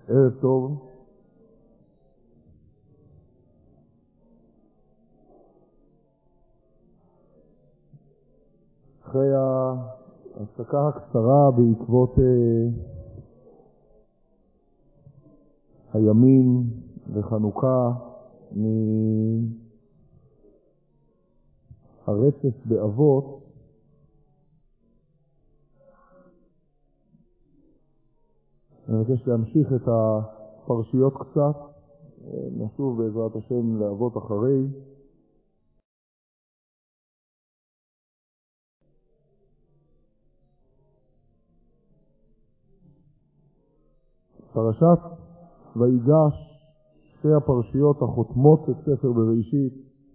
ערב טוב. אחרי ההפסקה הקצרה בעקבות הימים וחנוכה מהרצף באבות, אני מבקש להמשיך את הפרשיות קצת, נשוב בעזרת השם לאבות אחרי. פרשת ויגש, שתי הפרשיות החותמות את ספר בראשית.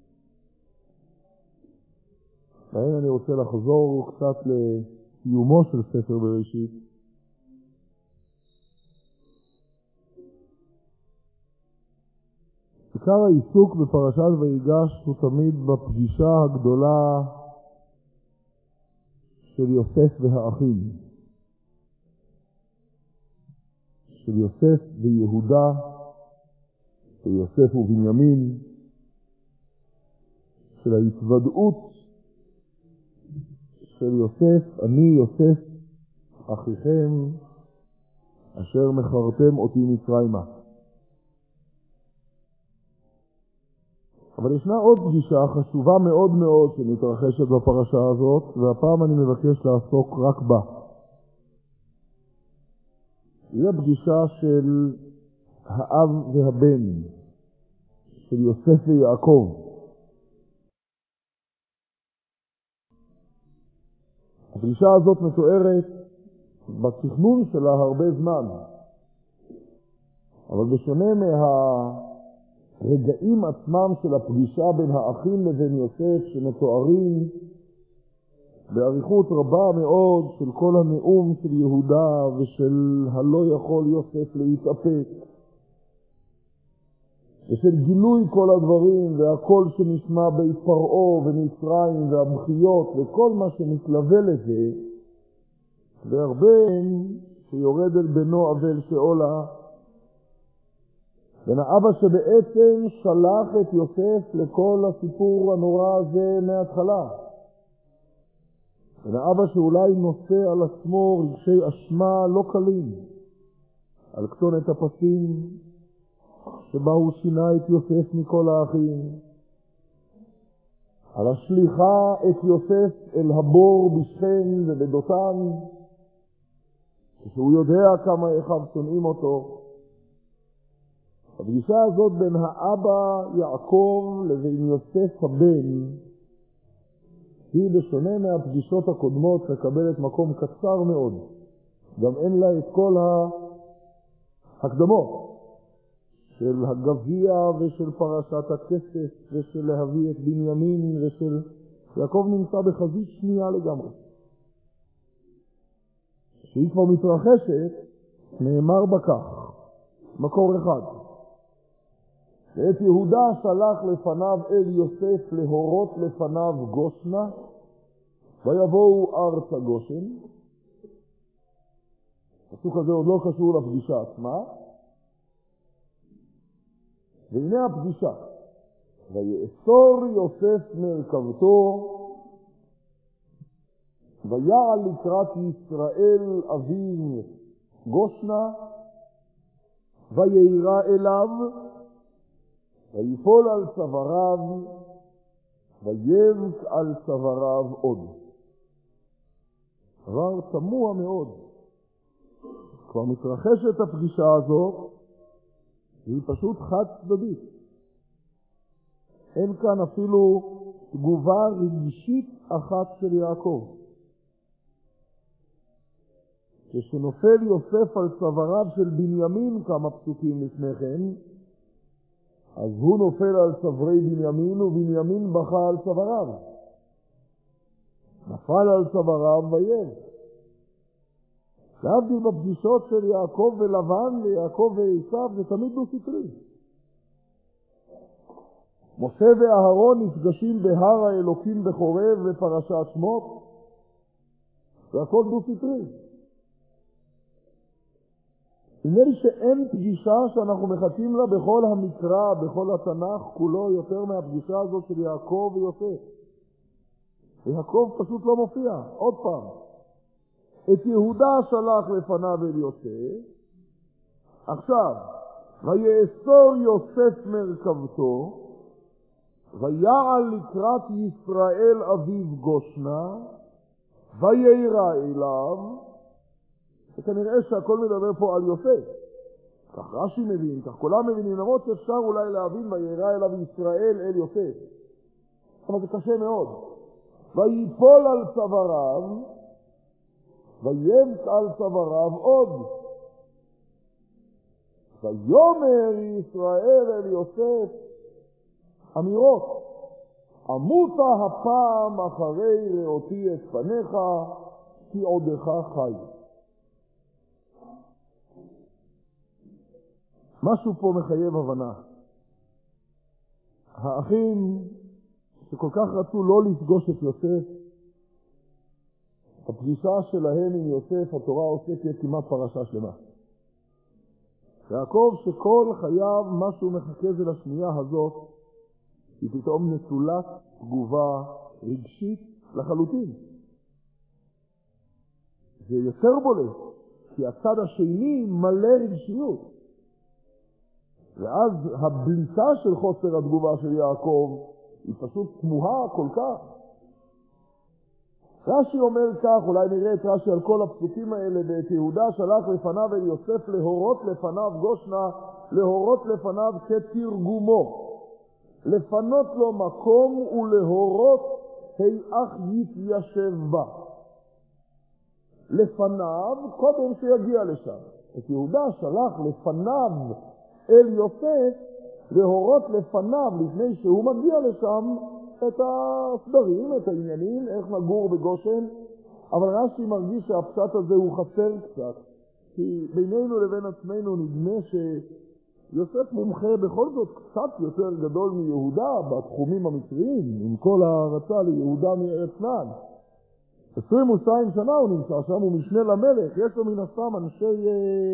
והאם אני רוצה לחזור קצת לסיומו של ספר בראשית. עיקר העיסוק בפרשת ויגש הוא תמיד בפגישה הגדולה של יוסף והאחים. של יוסף ויהודה, של יוסף ובנימין, של ההתוודעות של יוסף, אני יוסף אחיכם אשר מכרתם אותי מצרימה. אבל ישנה עוד פגישה חשובה מאוד מאוד שמתרחשת בפרשה הזאת, והפעם אני מבקש לעסוק רק בה. היא הפגישה של האב והבן, של יוסף ויעקב. הפגישה הזאת מתוארת בתכנון שלה הרבה זמן, אבל בשונה מהרגעים עצמם של הפגישה בין האחים לבין יוסף שמתוארים באריכות רבה מאוד של כל הנאום של יהודה ושל הלא יכול יוסף להתאפק ושל גילוי כל הדברים והכל שנשמע בית פרעה ומצרים והבחיות וכל מה שמתלווה לזה, והרבן שיורד אל בנו אבל שאולה, בן האבא שבעצם שלח את יוסף לכל הסיפור הנורא הזה מההתחלה. בן האבא שאולי נושא על עצמו רגשי אשמה לא קלים, על כתונת הפסים שבה הוא שינה את יוסף מכל האחים, על השליחה את יוסף אל הבור בשכם ובדותן, כשהוא יודע כמה אחיו שונאים אותו. הפגישה הזאת בין האבא יעקב לבין יוסף הבן, היא בשונה מהפגישות הקודמות מקבלת מקום קצר מאוד. גם אין לה את כל ההקדמות של הגביע ושל פרשת הכסף ושל להביא את בנימין ושל יעקב נמצא בחזית שנייה לגמרי. שהיא כבר מתרחשת, נאמר בכך, מקור אחד. ואת יהודה שלח לפניו אל יוסף להורות לפניו גושנה, ויבואו ארצה גושן. הפסוק הזה עוד לא קשור לפגישה עצמה. והנה הפגישה. ויאסור יוסף מרכבתו, ויעל לקראת ישראל אביו גושנה, ויירא אליו, ויפול על צוואריו, ויבק על צוואריו עוד. דבר תמוה מאוד. כבר מתרחשת הפגישה הזאת, היא פשוט חד צדדית. אין כאן אפילו תגובה רגשית אחת של יעקב. כשנופל יוסף על צוואריו של בנימין כמה פסוקים לפני כן, אז הוא נופל על צווארי בנימין ובנימין בכה על צוואריו. נפל על צוואריו ויבק. להבדיל בפגישות של יעקב ולבן ליעקב ועשיו זה תמיד דו-סטרי. משה ואהרון נפגשים בהר האלוקים בחורב בפרשת שמות, והכל דו-סטרי. נראה לי שאין פגישה שאנחנו מחכים לה בכל המקרא, בכל התנ"ך כולו, יותר מהפגישה הזאת של יעקב ויוסף. ויעקב פשוט לא מופיע. עוד פעם. את יהודה שלח לפניו אל יוסף. עכשיו, ויאסור יוסף מרכבתו, ויעל לקראת ישראל אביו גושנה, ויירא אליו, וכנראה שהכל מדבר פה על יוסף. כך רש"י מבין, כך כולם מבינים, למרות שאפשר אולי להבין ויירא אליו ישראל אל יוסף. אבל זה קשה מאוד. ויפול על צוואריו, ויבק על צוואריו עוד. ויאמר ישראל אל יוסף אמירות. עמותה הפעם אחרי ראותי את פניך, כי עודך חי. משהו פה מחייב הבנה. האחים שכל כך רצו לא לפגוש את יוסף, הפגישה שלהם עם יוסף, התורה עוסקת כמעט פרשה שלמה. יעקב שכל חייו משהו מחכה זה לשנייה הזאת, היא פתאום נטולת תגובה רגשית לחלוטין. זה יותר בולט, כי הצד השני מלא רגשיות. ואז הבליטה של חוסר התגובה של יעקב היא פשוט תמוהה כל כך. רש"י אומר כך, אולי נראה את רש"י על כל הפסוקים האלה, ואת יהודה שלח לפניו אל יוסף להורות לפניו גושנה, להורות לפניו כתרגומו. לפנות לו מקום ולהורות היאך יתיישב בה. לפניו, קודם שיגיע לשם. את יהודה שלח לפניו אל יוסף, להורות לפניו, לפני שהוא מגיע לשם, את הסדרים, את העניינים, איך נגור בגושן. אבל רש"י מרגיש שהפשט הזה הוא חסר קצת. כי בינינו לבין עצמנו נדמה שיוסף מומחה בכל זאת קצת יותר גדול מיהודה בתחומים המצריים, עם כל הרצה ליהודה מארץ כנען. 22 שנה הוא נמצא שם, הוא משנה למלך, יש לו מן הסתם אנשי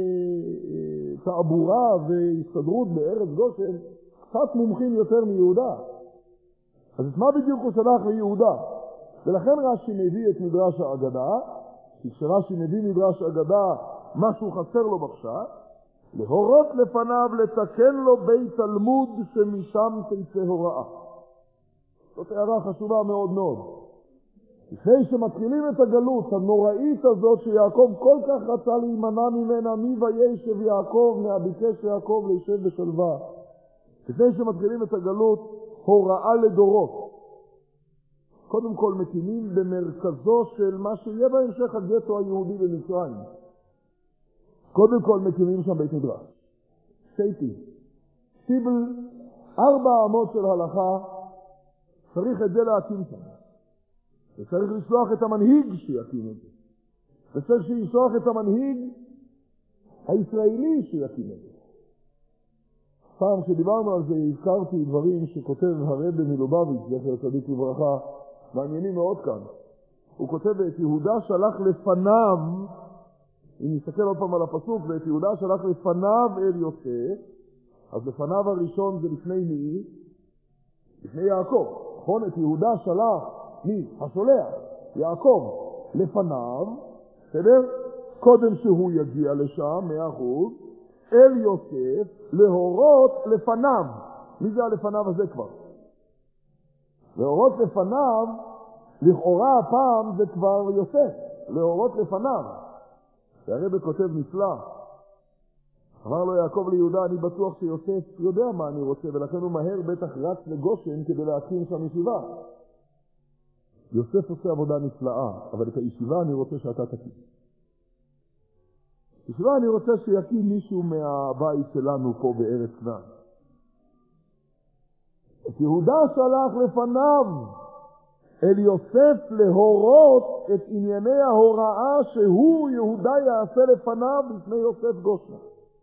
תעבורה והסתדרות בארץ גושן, קצת מומחים יותר מיהודה. אז את מה בדיוק הוא שלח ליהודה? ולכן רש"י מביא את מדרש האגדה, כי כשרש"י מביא מדרש האגדה, משהו חסר לו בפשט, להורות לפניו לתקן לו בית תלמוד שמשם תצא הוראה. זאת הערה חשובה מאוד מאוד. לפני שמתחילים את הגלות הנוראית הזאת שיעקב כל כך רצה להימנע ממנה, מי וישב יעקב, מהביקש יעקב לישב בשלווה. לפני שמתחילים את הגלות, הוראה לדורות. קודם כל מקימים במרכזו של מה שיהיה בהמשך הגטו היהודי במצרים. קודם כל מקימים שם בית מדרש. שייטי. שיבל, 4 אמות של הלכה, צריך את זה להקים שם. וצריך לשלוח את המנהיג שיקים את זה. וצריך לשלוח את המנהיג הישראלי שיקים את זה. פעם כשדיברנו על זה, הזכרתי דברים שכותב הרב מלובביץ', זכר צדיק לברכה, מעניינים מאוד כאן. הוא כותב את יהודה שלח לפניו, אם נסתכל עוד פעם על הפסוק, ואת יהודה שלח לפניו אל יוסף, אז לפניו הראשון זה לפני מי? לפני יעקב. נכון? את יהודה שלח מי? השולח, יעקב, לפניו, בסדר? קודם שהוא יגיע לשם, 100%, אל יוסף, להורות לפניו. מי זה הלפניו הזה כבר? להורות לפניו, לכאורה הפעם זה כבר יוסף, להורות לפניו. והרב כותב נפלא. אמר לו יעקב ליהודה, אני בטוח שיוסף יודע מה אני רוצה, ולכן הוא מהר בטח רץ לגושן כדי להקים שם ישיבה. יוסף עושה עבודה נפלאה, אבל את הישיבה אני רוצה שאתה תקים. ישיבה אני רוצה שיקים מישהו מהבית שלנו פה בארץ כנען. את יהודה שלח לפניו אל יוסף להורות את ענייני ההוראה שהוא יהודה יעשה לפניו לפני יוסף גושנה.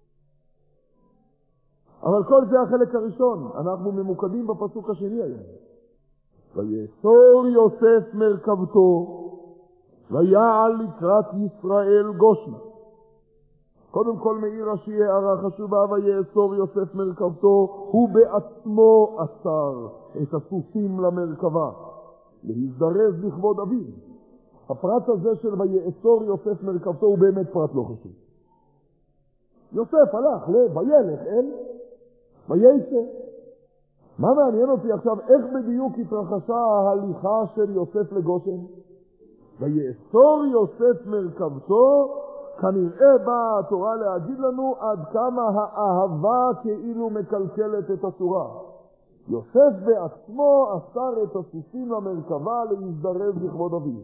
אבל כל זה החלק הראשון, אנחנו ממוקדים בפסוק השני היום. ויאסור יוסף מרכבתו ויעל לקראת ישראל גושנה. קודם כל מעיר רש"י הערה חשובה, ויאסור יוסף מרכבתו, הוא בעצמו אסר את הסוסים למרכבה, להזדרז לכבוד אביו. הפרט הזה של ויאסור יוסף מרכבתו הוא באמת פרט לא חשוב. יוסף הלך וילך וייצא. מה מעניין אותי עכשיו? איך בדיוק התרחשה ההליכה של יוסף לגושן? ויאסור יוסף מרכבתו, כנראה באה התורה להגיד לנו עד כמה האהבה כאילו מקלקלת את הצורה. יוסף בעצמו אסר את הסוסים למרכבה להזדרז לכבוד אביו.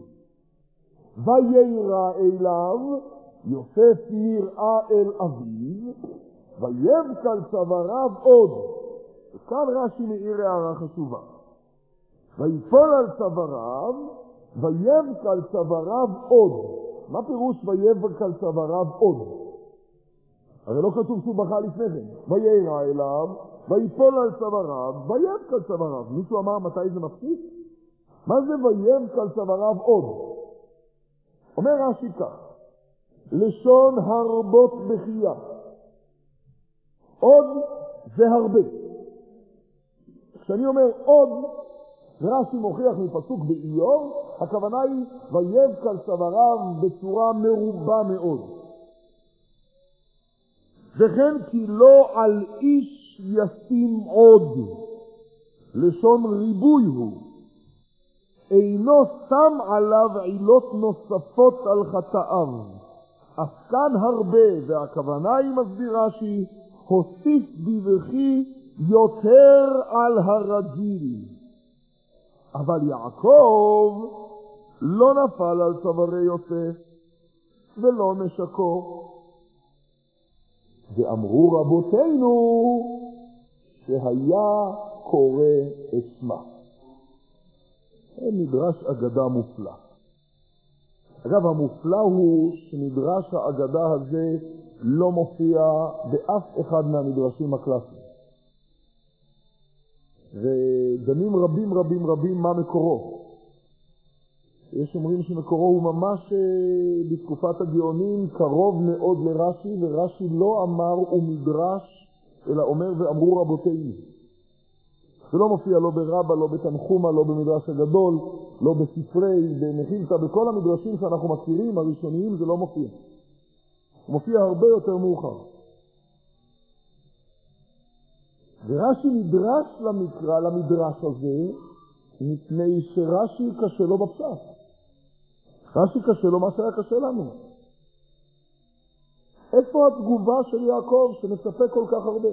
ויירא אליו, יוסף נראה אל אביו, ויבק על צוואריו עוד. וכאן רש"י מעיר הערה חשובה. ויפול על צוואריו, ויבק על צוואריו עוד. מה פירוש ויבק על צוואריו עוד? הרי לא כתוב שהוא בכה לפני כן. ויירא אליו, ויפול על צוואריו, ויבק על צוואריו. מישהו אמר מתי זה מפסיק? מה זה ויבק על צוואריו עוד? אומר רש"י כך, לשון הרבות בחייה. עוד זה הרבה. כשאני אומר עוד, רש"י מוכיח מפסוק באיוב, הכוונה היא ויבק על צוואריו בצורה מרובה מאוד. וכן כי לא על איש ישים עוד, לשון ריבוי הוא. אינו שם עליו עילות נוספות על חטאיו. אף כאן הרבה, והכוונה היא מסבירה שהיא הוסיף בבכי יותר על הרגיל. אבל יעקב לא נפל על צווארי יוסף ולא נשקו. ואמרו רבותינו שהיה קורא את שמה. מדרש אגדה מופלא. אגב, המופלא הוא שמדרש האגדה הזה לא מופיע באף אחד מהמדרשים הקלאסיים. ודנים רבים מה מקורו. יש אומרים שמקורו הוא ממש בתקופת הגאונים קרוב מאוד לרש"י, ורש"י לא אמר ומדרש, אלא אומר ואמרו רבותינו. זה לא מופיע לא ברבא, לא בתנחומה, לא במדרש הגדול, לא בספרי, במחילתא, בכל המדרשים שאנחנו מכירים, הראשוניים, זה לא מופיע. הוא מופיע הרבה יותר מאוחר. ורש"י נדרש למדרש הזה, מפני שרש"י קשה לו בפשט. רש"י קשה לו מה שהיה קשה לנו. איפה התגובה של יעקב שמצפה כל כך הרבה?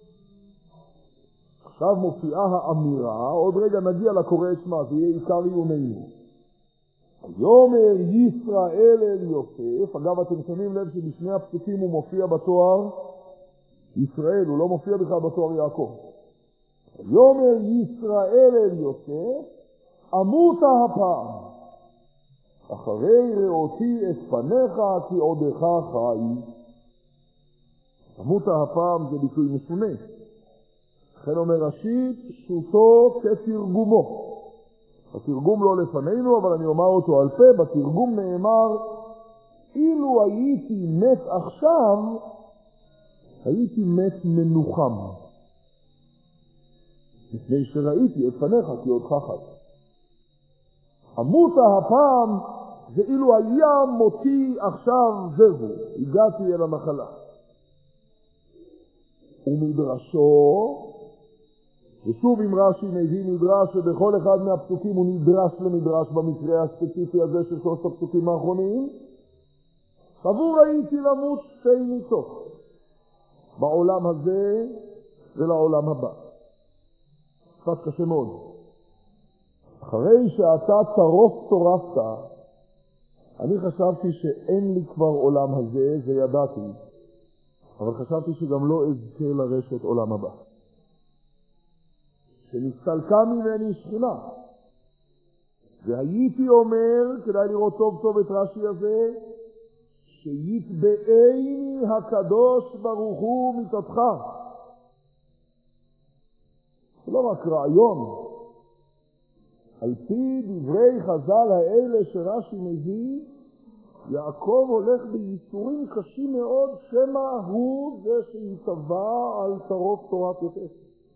עכשיו מופיעה האמירה, עוד רגע נגיע לקורא את שמה, זה יהיה עיקר עיוננו. ויאמר ישראל אל יוסף, אגב אתם שמים לב שבשני הפסוקים הוא מופיע בתואר ישראל, הוא לא מופיע בכלל בתואר יעקב. ויאמר ישראל אל יוסף, אמות הפעם, אחרי ראותי את פניך כי עודך חי. אמות הפעם זה ביטוי משונה. לכן אומר רש"י, פשוטו כתרגומו. התרגום לא לפנינו, אבל אני אומר אותו על פה. בתרגום נאמר, אילו הייתי מת עכשיו, הייתי מת מנוחם. לפני שראיתי את פניך כי עודך חי. אמות הפעם זה אילו היה מותי עכשיו זהו, הגעתי אל המחלה. ומדרשו, ושוב אם רש"י מביא מדרש שבכל אחד מהפסוקים הוא נדרש למדרש במקרה הספציפי הזה של שלושת הפסוקים האחרונים, סבור הייתי למות שתי מיתות, בעולם הזה ולעולם הבא. קצת קשה מאוד. אחרי שאתה טורפת, אני חשבתי שאין לי כבר עולם הזה, זה ידעתי, אבל חשבתי שגם לא אזכה לרשת עולם הבא. שנסתלקה ממני שכינה. והייתי אומר, כדאי לראות טוב טוב את רש"י הזה, שיתבעני הקדוש ברוך הוא מיתתך. זה לא רק רעיון. על פי דברי חז"ל האלה שרש"י מביא, יעקב הולך בייסורים קשים מאוד, שמה הוא זה שיתבע על טרוף תורת יוסף.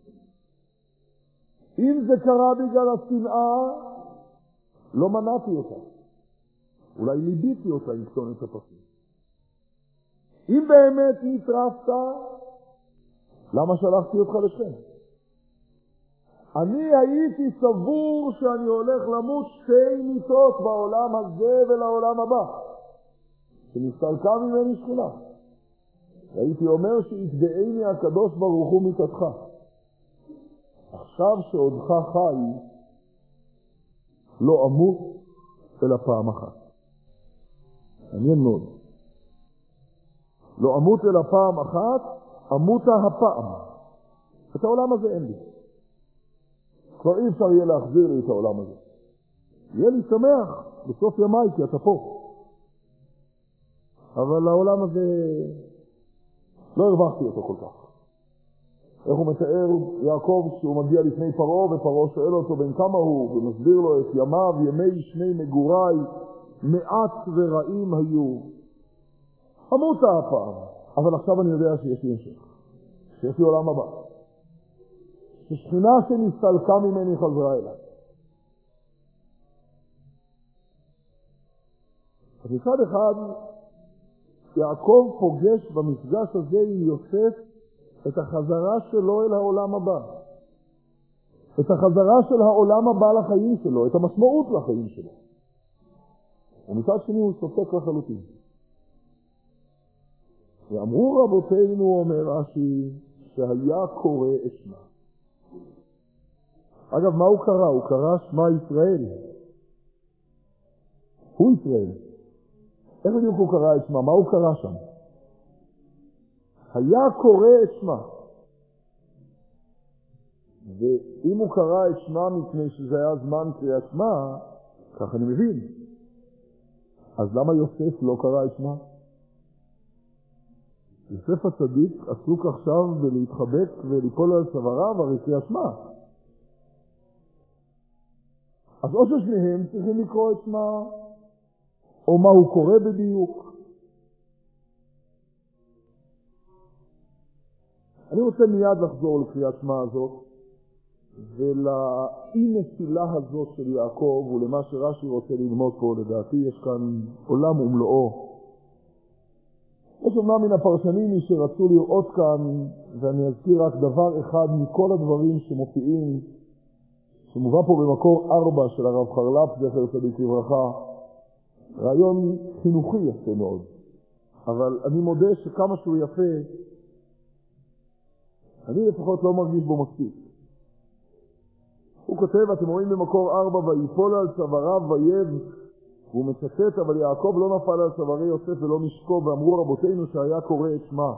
אם זה קרה בגלל השנאה, לא מנעתי אותה. אולי ליביתי אותה עם כתונת הפסים. אם באמת נטרפת, למה שלחתי אותך לשכם? אני הייתי סבור שאני הולך למות 2 מיתות בעולם הזה ולעולם הבא, שנסתלקה ממני שכינה. הייתי אומר שיתבעני הקדוש ברוך הוא מיתתך. עכשיו שעודך חי, לא אמות אלא פעם אחת. מעניין מאוד. לא אמות אלא פעם אחת, אמותה הפעם. את העולם הזה אין לי. כבר אי אפשר יהיה להחזיר לי את העולם הזה. יהיה לי שמח בסוף ימיי כי אתה פה. אבל העולם הזה לא הרווחתי אותו כל כך. איך הוא מתאר יעקב כשהוא מגיע לפני פרעה, ופרעה שואל אותו בין כמה הוא, ומסביר לו את ימיו, ימי 2 מגוריי, מעט ורעים היו. אמותה הפעם, אבל עכשיו אני יודע שיש לי המשך, שיש לי עולם הבא. ששכינה שנסתלקה ממני חזרה אליי. אז מצד אחד, יעקב פוגש במפגש הזה עם יוסף את החזרה שלו אל העולם הבא. את החזרה של העולם הבא לחיים שלו, את המשמעות לחיים שלו. ומצד שני הוא סופק לחלוטין. ואמרו רבותינו, אומר רש"י, שהיה קורא אשמה. אגב, מה הוא קרא? הוא קרא שמה ישראל. הוא ישראל. איך בדיוק הוא קרא את שמה? מה הוא קרא שם? היה קורא את שמה. ואם הוא קרא את שמה מפני שזה היה זמן קריאת שמה, כך אני מבין. אז למה יוסף לא קרא את שמה? יוסף הצדיק עסוק עכשיו בלהתחבק וליפול על צוואריו, הרי קריאת שמה. אז או ששניהם צריכים לקרוא את שמה, או מה הוא קורא בדיוק. אני רוצה מיד לחזור לקריאת שמה הזאת, ולאי נפילה הזאת של יעקב, ולמה שרש"י רוצה ללמוד פה. לדעתי יש כאן עולם ומלואו. יש אומנם מן הפרשנים שרצו לראות כאן, ואני אזכיר רק דבר אחד מכל הדברים שמופיעים, שמובא פה במקור 4 של הרב חרל"פ, זכר צדיק לברכה, רעיון חינוכי יפה מאוד. אבל אני מודה שכמה שהוא יפה, אני לפחות לא מרגיש בו מספיק. הוא כותב, אתם רואים במקור 4, ויפול על צוואריו ויב, והוא מצטט, אבל יעקב לא נפל על צווארי יוסף ולא נשקו, ואמרו רבותינו שהיה קורא את שמה.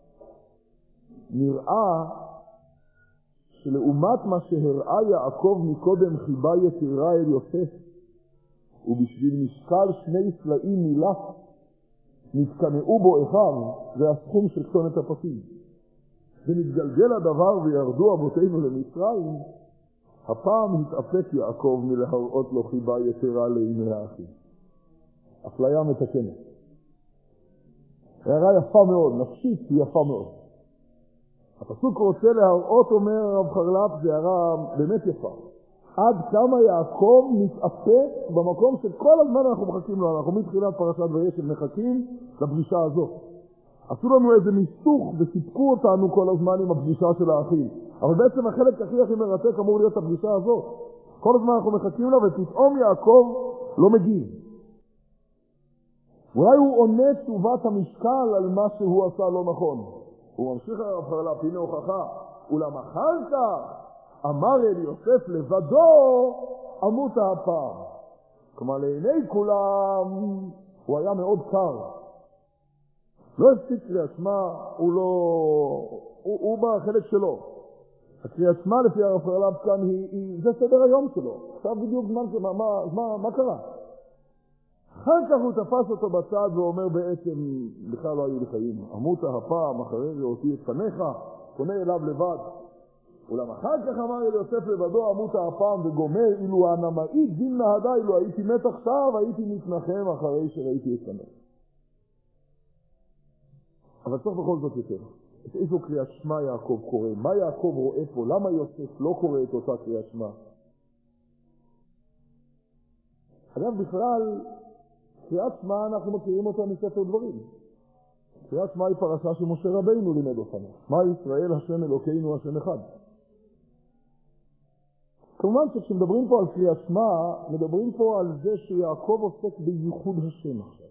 נראה שלעומת מה שהראה יעקב מקודם חיבה יתירה אל יוסף, ובשביל משקל 2 סלעים מילת נתקנאו בו אחד, זה הסכום של כתונת הפסים. ונתגלגל הדבר וירדו אבותינו למצרים, הפעם התאפק יעקב מלהראות לו חיבה יתירה לעיני האחים. אפליה מתקנת. הערה יפה מאוד, נפשית היא יפה מאוד. הפסוק רוצה להראות, אומר הרב חרל"פ, זה הערה באמת יפה. עד כמה יעקב מתאפק במקום שכל הזמן אנחנו מחכים לו. אנחנו מתחילת פרשת וישב מחכים לפגישה הזאת. עשו לנו איזה ניסוך וסיפקו אותנו כל הזמן עם הפגישה של האחים. אבל בעצם החלק הכי מרתק אמור להיות הפגישה הזאת. כל הזמן אנחנו מחכים לה ופתאום יעקב לא מגיב. אולי הוא עונה תשובת המשקל על מה שהוא עשה לא נכון. הוא ממשיך הרב חרל"פ, הנה הוכחה. אולם אחר כך אמר אל יוסף לבדו, אמותה הפעם. כלומר לעיני כולם הוא היה מאוד קר. לא הספיק קריאת שמה, הוא בחלק שלו. הקריאת שמה לפי הרב חרל"פ כאן זה סדר היום שלו. עכשיו בדיוק זמן מה קרה? אחר כך הוא תפס אותו בצד ואומר בעצם, בכלל לא היו לי חיים. אמותה הפעם אחרי ראותי את פניך, פונה אליו לבד. אולם אחר כך אמר אל יוסף לבדו אמות האפם וגומר, אילו הנמאית דין נהדה, אילו הייתי מת עכשיו, הייתי מתנחם אחרי שראיתי את הנס. אבל צריך בכל זאת יותר. את איזו קריאת שמע יעקב קורא? מה יעקב רואה פה? למה יוסף לא קורא את אותה קריאת שמע? אגב, בכלל, קריאת שמע אנחנו מכירים אותה מספר דברים. קריאת שמע היא פרשה שמשה רבינו לימד אותנו. שמע ישראל השם אלוקינו השם אחד. כמובן שכשמדברים פה על קריאת שמע, מדברים פה על זה שיעקב עוסק בייחוד השם עכשיו.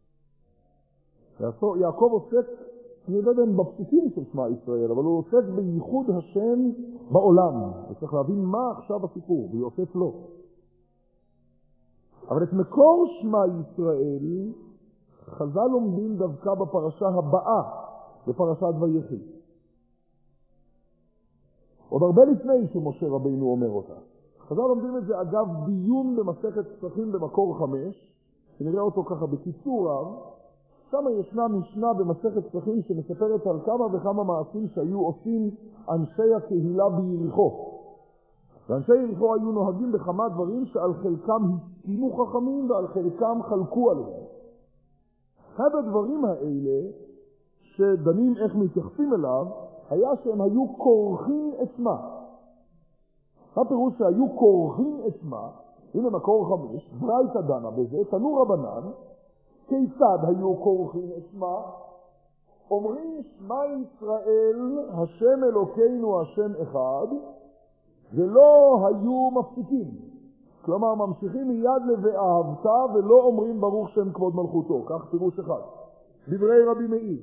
יעקב עוסק, אני לא יודע אם בפסוקים של שמע ישראל, אבל הוא עוסק בייחוד השם בעולם. וצריך להבין מה עכשיו הסיפור, ויוסף לא. אבל את מקור שמע ישראל, חז"ל לומדים דווקא בפרשה הבאה, בפרשת ויחי. עוד הרבה לפני שמשה רבינו אומר אותה. חז"ל לומדים את זה אגב דיון במסכת פסחים במקור 5, שנראה אותו ככה בקיצור רב. שם ישנה משנה במסכת פסחים שמספרת על כמה וכמה מעשים שהיו עושים אנשי הקהילה ביריחו. ואנשי יריחו היו נוהגים בכמה דברים שעל חלקם הסכימו חכמים ועל חלקם חלקו עליהם. אחד הדברים האלה שדנים איך מתייחסים אליו היה שהם היו כורכים את שמה. הפירוש שהיו כורכים את שמה, הנה מקור 5, ברייתא דנה בזה, תנו רבנן, כיצד היו כורכים את שמה? אומרים שמע ישראל השם אלוקינו השם אחד, ולא היו מפסיקים. כלומר ממשיכים מיד ל"ואהבת" ולא אומרים ברוך שם כבוד מלכותו. כך פירוש אחד. דברי רבי מאיר.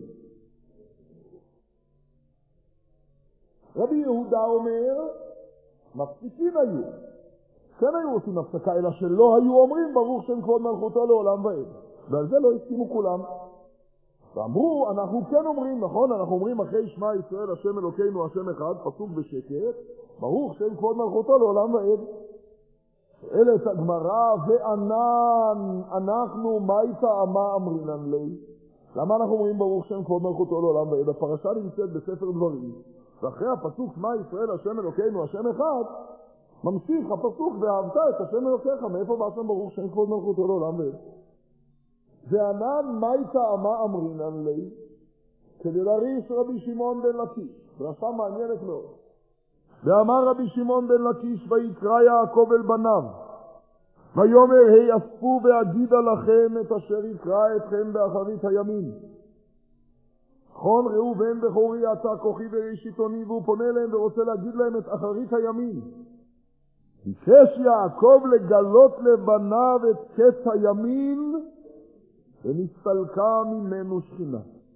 רבי יהודה אומר, מפסיקים היו. כן היו עושים הפסקה, אלא שלא היו אומרים ברוך שם כבוד מלכותו לעולם ועד. ועל זה לא הסכימו כולם. ואמרו, אנחנו כן אומרים, נכון? אנחנו אומרים אחרי שמע ישראל השם אלוקינו השם אחד, פסוק בשקט, ברוך שם כבוד מלכותו לעולם ועד. שואלת הגמרא, וענן, אנחנו מייתא אמה אמרינן לי? למה אנחנו אומרים ברוך שם כבוד מלכותו לעולם ועד? הפרשה נמצאת בספר דברים, ואחרי הפסוק שמע ישראל השם אלוקינו השם אחד, ממשיך הפסוק ואהבת את השם אלוקיך. מאיפה בא שם ברוך שם כבוד מלכותו לעולם ועד? וענן מייתא אמה אמרינן לי? כדי להריש רבי שמעון בן לקיש. דרשה מעניינת מאוד. ואמר רבי שמעון בן לקיש, ויקרא יעקב אל בניו, ויאמר היאספו ואגידה לכם את אשר יקרא אתכם באחרית הימים. נכון, ראובן בכורי אתה כוחי וראשיתוני, והוא פונה אליהם ורוצה להגיד להם את אחרית הימים. ביקש יעקב לגלות לבניו את קץ הימים, ונסתלקה ממנו שכינה.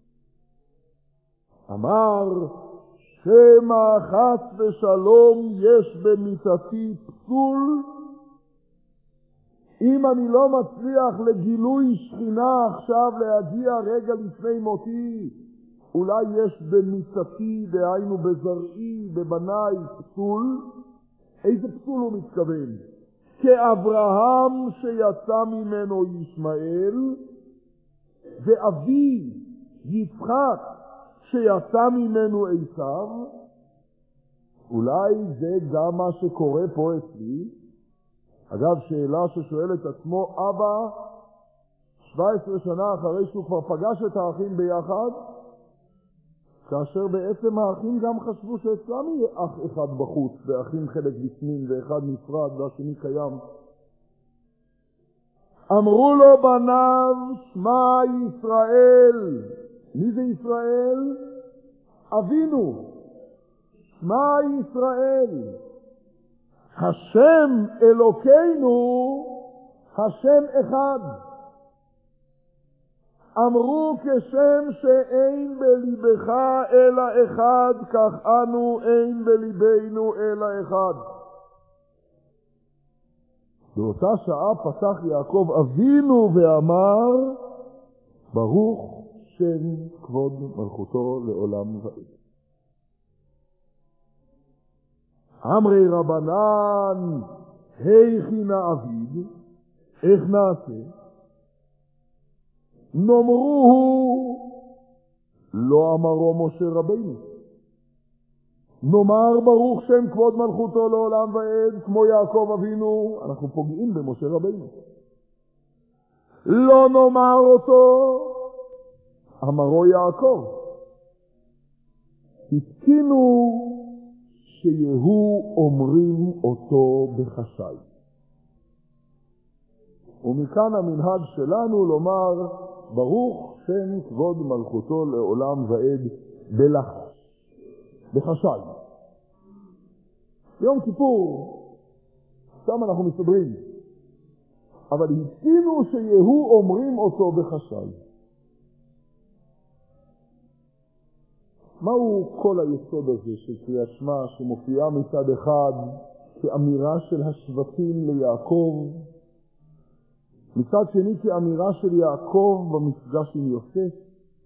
אמר, שמא חס ושלום יש במיתתי פסול, אם אני לא מצליח לגילוי שכינה עכשיו להגיע רגע לפני מותי, אולי יש במיתתי, דהיינו בזרעי, בבניי, פסול. איזה פסול הוא מתכוון? כאברהם שיצא ממנו ישמעאל, ואבי יצחק שיצא ממנו עשיו. אולי זה גם מה שקורה פה אצלי. אגב, שאלה ששואל את עצמו אבא 17 שנה אחרי שהוא כבר פגש את האחים ביחד, כאשר בעצם האחים גם חשבו שאצלם יהיה אח אחד בחוץ, ואחים חלק בפנים ואחד נפרד והשני קיים. אמרו לו בניו, שמע ישראל. מי זה ישראל? אבינו. שמע ישראל. השם אלוקינו, השם אחד. אמרו כשם שאין בליבך אלא אחד, כך אנו אין בליבנו אלא אחד. באותה שעה פתח יעקב אבינו ואמר, ברוך שם כבוד מלכותו לעולם ועד. אמרי רבנן, היכי נעביד, איך נעשה? נאמרו, לא אמרו משה רבינו. נאמר ברוך שם כבוד מלכותו לעולם ועד, כמו יעקב אבינו, אנחנו פוגעים במשה רבינו. לא נאמר אותו, אמרו יעקב. התקינו שיהו אומרים אותו בחשאי. ומכאן המנהג שלנו לומר ברוך שם כבוד מלכותו לעולם ועד בלחש, בחשאי. יום כיפור, שם אנחנו מסתברים. אבל התקינו שיהו אומרים אותו בחשאי. מהו כל היסוד הזה של קריאת שמע שמופיעה מצד אחד כאמירה של השבטים ליעקב, מצד שני כאמירה של יעקב במפגש עם יוסף?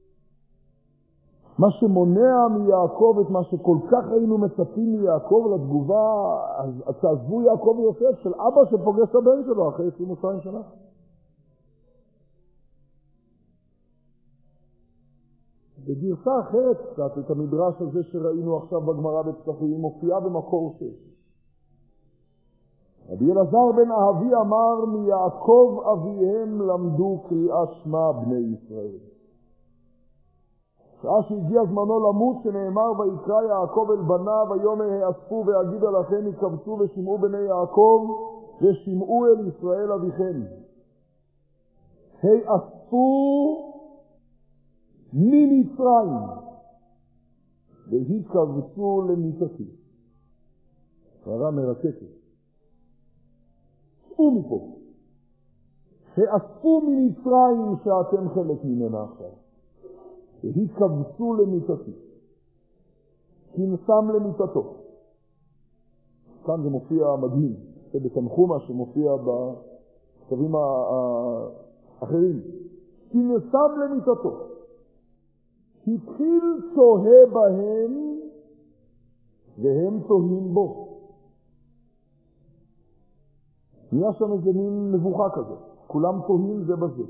מה שמונע מיעקב את מה שכל כך היינו מצפים מיעקב לתגובה, אז תעזבו יעקב ויוסף, של אבא שפוגש את הבן שלו אחרי 22 שנה. בגרסה אחרת קצת, את המדרש הזה שראינו עכשיו בגמרא בפסחים, מופיעה במקור 6. רבי אלעזר בן אהבי אמר, מיעקב אביהם למדו קריאת שמע בני ישראל. שעה שהגיע זמנו למות, שנאמר ויקרא יעקב אל בניו ויאמר האספו ויגידו לכם יקבצו ושמעו בני יעקב ושמעו אל ישראל אביכם. האספו ממצרים והתקבצו למיתתי. הערה מרתקת. צאו מפה. האספו ממצרים שאתם חלק ממנה עכשיו. והתקבצו למיתתי. כנסם למיתתו. כאן זה מופיע מדהים. זה בתנחומה שמופיע בכתבים האחרים. כנסם למיתתו. התחיל תוהה בהם והם תוהים בו. נהיה שם איזה מין מבוכה כזה. כולם תוהים זה בזה.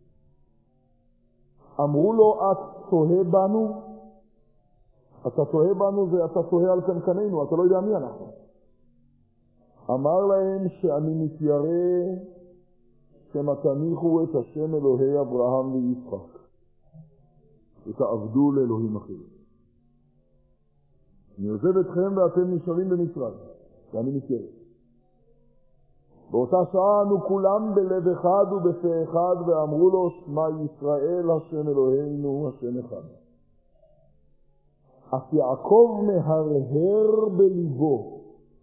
אמרו לו, את תוהה בנו? אתה תוהה בנו ואתה תוהה על קנקנינו, אתה לא יודע מי אנחנו. אמר להם שאני מתיירא שמתניחו את השם אלוהי אברהם ויצחק. ותעבדו לאלוהים אחרים. אני עוזב אתכם ואתם נשארים במצרים, ואני מתיירא. באותה שעה אנו כולם בלב אחד ובפה אחד, ואמרו לו, שמע ישראל השם אלוהינו השם אחד. אף יעקב מהרהר בליבו.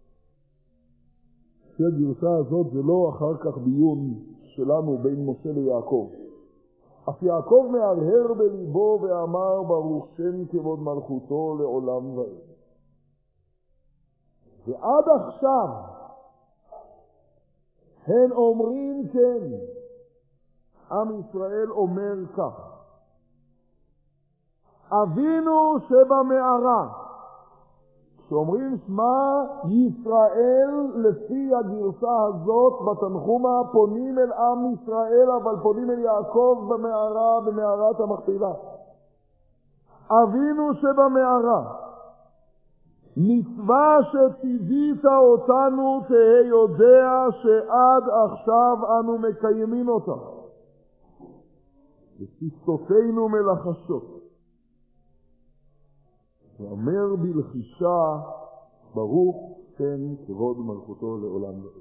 הגרסה הזאת זה לא אחר כך דיון שלנו בין משה ליעקב. אף יעקב מהרהר בליבו ואמר ברוך שם כבוד מלכותו לעולם ועד. ועד עכשיו הן אומרים כן. עם ישראל אומר כך. אבינו שבמערה. כשאומרים שמע ישראל, לפי הגרסה הזאת בתנחומה פונים אל עם ישראל, אבל פונים אל יעקב במערה, במערת המכפלה. אבינו שבמערה. מצווה שציווית אותנו תהיה יודע שעד עכשיו אנו מקיימים אותה. ושפתותינו מלחשות. ואומר בלחישה ברוך שם כבוד מלכותו לעולם ועד.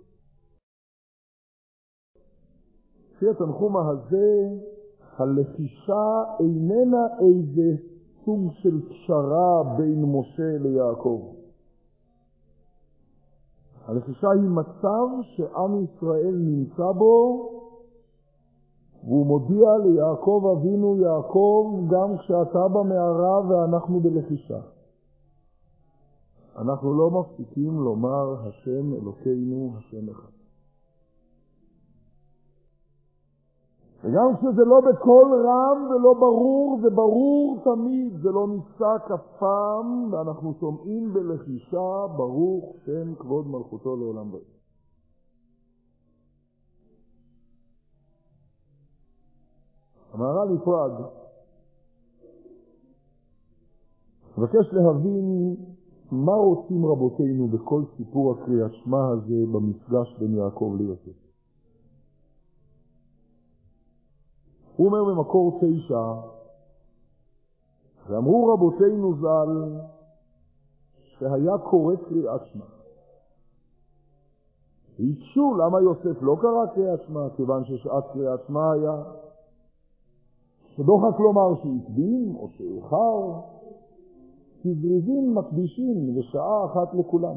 לפי התנחום הזה, הלחישה איננה איזה סוג של פשרה בין משה ליעקב. הלחישה היא מצב שעם ישראל נמצא בו, והוא מודיע ליעקב אבינו, יעקב, גם כשאתה במערה ואנחנו בלחישה. אנחנו לא מפסיקים לומר השם אלוקינו, השם אחד. וגם כשזה לא בקול רם ולא ברור, זה ברור תמיד, זה לא נפסק אף פעם, ואנחנו שומעים בלחישה ברוך שם כבוד מלכותו לעולם ועד. המהר"ל מפראג מבקש להבין מה רוצים רבותינו בכל סיפור הקריאת שמע הזה במפגש בין יעקב ליוסף? הוא אומר במקור 9, ואמרו רבותינו ז"ל שהיה קורא קריאת שמע. והקשו למה יוסף לא קרא קריאת שמע, כיוון ששעת קריאת שמע היה. שדוחק לומר שהקדים או שאיחר, כי זריזים מקדישים לשעה אחת לכולם.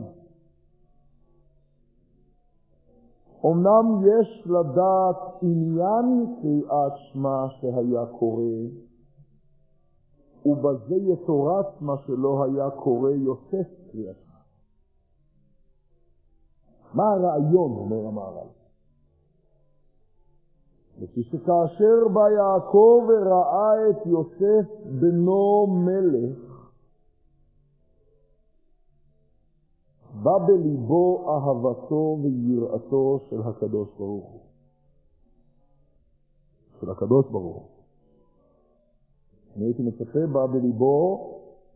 אמנם יש לדעת עניין קריאת שמע שהיה קורא, ובזה יתורץ מה שלא היה קורא יוסף קריאת שמע. מה הרעיון, אומר המהר"ל? לפי שכאשר בא יעקב וראה את יוסף בנו מלך, בא בליבו אהבתו ויראתו של הקדוש ברוך הוא. של הקדוש ברוך הוא. אני הייתי מצפה, בא בליבו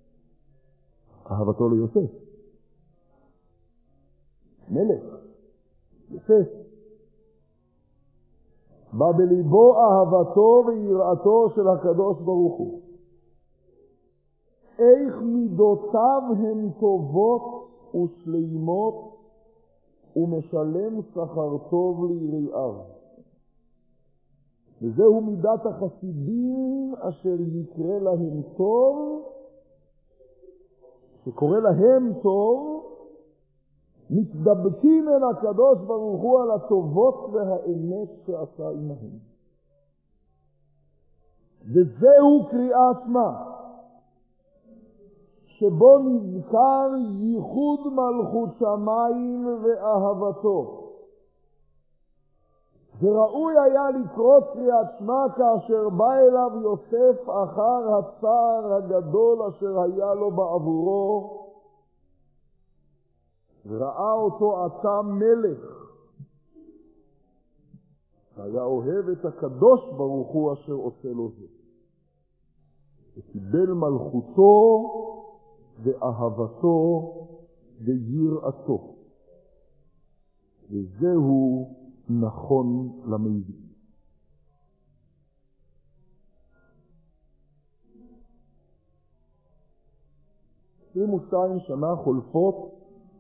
אהבתו ליוסף. מלך, יוסף. בא בליבו אהבתו ויראתו של הקדוש ברוך הוא. איך מידותיו הן טובות ושלימות, ומשלם שכר טוב ליראיו. וזהו מידת החסידים אשר יקרא להם טוב, שקורא להם טוב, מתדבקים אל הקדוש ברוך הוא על הטובות והאמת שעשה עמהם. וזהו קריאת שמע, שבו נזכר ייחוד מלכות שמיים ואהבתו. וראוי היה לקרוא קריאת שמע כאשר בא אליו יוסף אחר הצער הגדול אשר היה לו בעבורו, וראה אותו עתה מלך, והיה אוהב את הקדוש ברוך הוא אשר עושה לו זה, וקיבל מלכותו ואהבתו ויראתו. וזהו נכון למבין. 22 שנה חולפות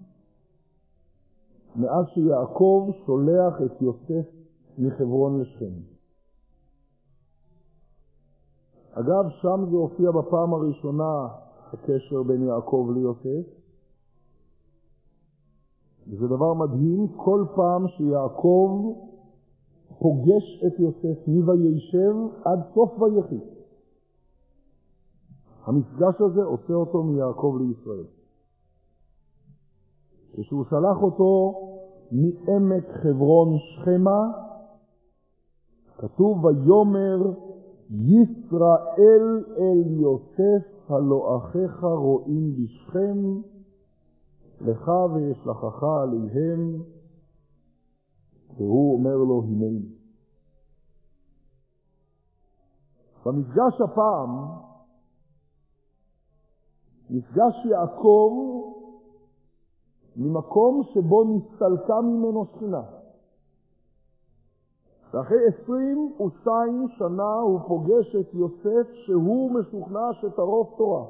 מאז שיעקב שולח את יוסף מחברון לשכם. אגב, שם זה הופיע בפעם הראשונה, הקשר בין יעקב ליוסף. וזה דבר מדהים, כל פעם שיעקב פוגש את יוסף מוישב עד סוף ויחי. המפגש הזה עושה אותו מיעקב לישראל. כשהוא שלח אותו מעמק חברון שכמה, כתוב ויאמר ישראל אל יוסף הלא אחיך רואים בשכם, לך וישלחך עליהם, והוא אומר לו הנני. במפגש הפעם נפגש יעקב ממקום שבו נסתלקה ממנו שכינה. ואחרי 22 שנה הוא פוגש את יוסף שהוא משוכנע שטרוף תורה.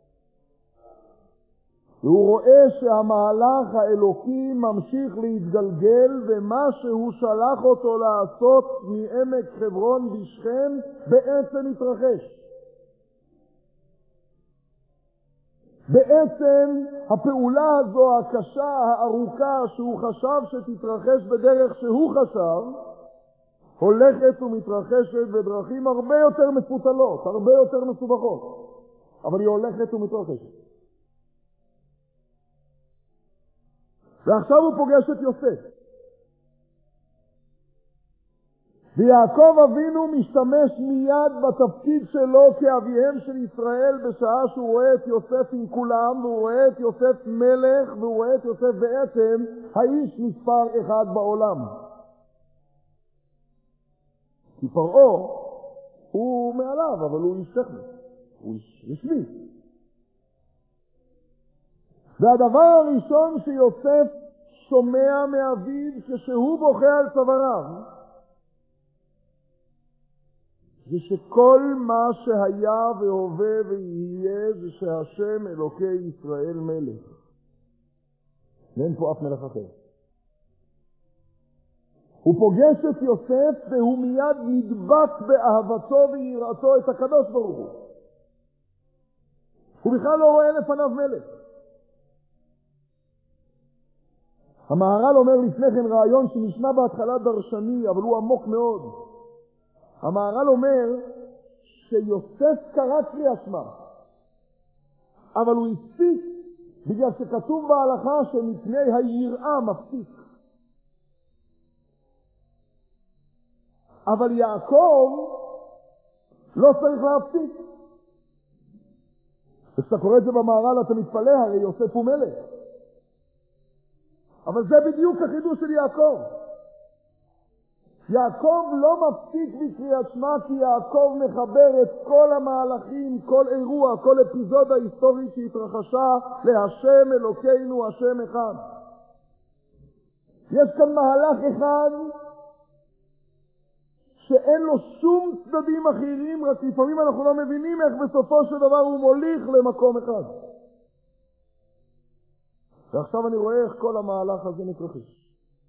והוא רואה שהמהלך האלוקי ממשיך להתגלגל, ומה שהוא שלח אותו לעשות מעמק חברון בשכם בעצם התרחש. בעצם הפעולה הזו הקשה, הארוכה, שהוא חשב שתתרחש בדרך שהוא חשב, הולכת ומתרחשת בדרכים הרבה יותר מפותלות, הרבה יותר מסובכות. אבל היא הולכת ומתרחשת. ועכשיו הוא פוגש את יוסף. ויעקב אבינו משתמש מיד בתפקיד שלו כאביהם של ישראל, בשעה שהוא רואה את יוסף עם כולם, והוא רואה את יוסף מלך, והוא רואה את יוסף בעצם האיש מספר אחד בעולם. כי פרעה הוא מעליו, אבל הוא איש טכני, הוא איש רשמי. והדבר הראשון שיוסף שומע מאביו כשהוא בוכה על צוואריו, זה שכל מה שהיה והווה ויהיה זה שהשם אלוקי ישראל מלך. ואין פה אף מלך אחר. הוא פוגש את יוסף והוא מיד נדבק באהבתו ויראתו את הקדוש ברוך הוא. הוא בכלל לא רואה לפניו מלך. המהר"ל אומר לפני כן רעיון שנשמע בהתחלה דרשני, אבל הוא עמוק מאוד. המהר"ל אומר שיוסף קרא קריאת שמע, אבל הוא הפסיק בגלל שכתוב בהלכה שמפני היראה מפסיק. אבל יעקב לא צריך להפסיק. כשאתה קורא את זה במהר"ל אתה מתפלא, הרי יוסף הוא מלך. אבל זה בדיוק החידוש של יעקב. יעקב לא מפסיק בקריאת שמע, כי יעקב מחבר את כל המהלכים, כל אירוע, כל אפיזודה היסטורית שהתרחשה להשם אלוקינו, השם אחד. יש כאן מהלך אחד שאין לו שום צדדים אחרים, רק לפעמים אנחנו לא מבינים איך בסופו של דבר הוא מוליך למקום אחד. ועכשיו אני רואה איך כל המהלך הזה מתרחש.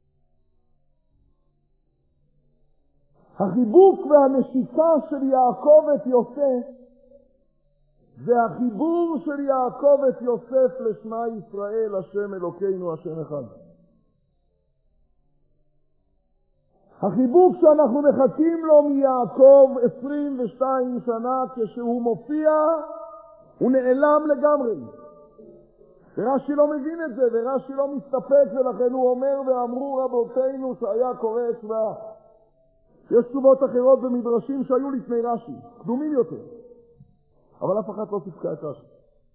החיבוק והנשיקה של יעקב את יוסף זה החיבור של יעקב את יוסף לשמה ישראל, השם אלוקינו, השם אחד. החיבוק שאנחנו מחכים לו מיעקב 22 שנה, כשהוא מופיע הוא נעלם לגמרי. ורש"י לא מבין את זה, ורש"י לא מסתפק, ולכן הוא אומר ואמרו רבותינו שהיה קורא אצבע. יש תשובות אחרות במדרשים שהיו לפני רש"י, קדומים יותר, אבל אף אחד לא תפקע את רש"י.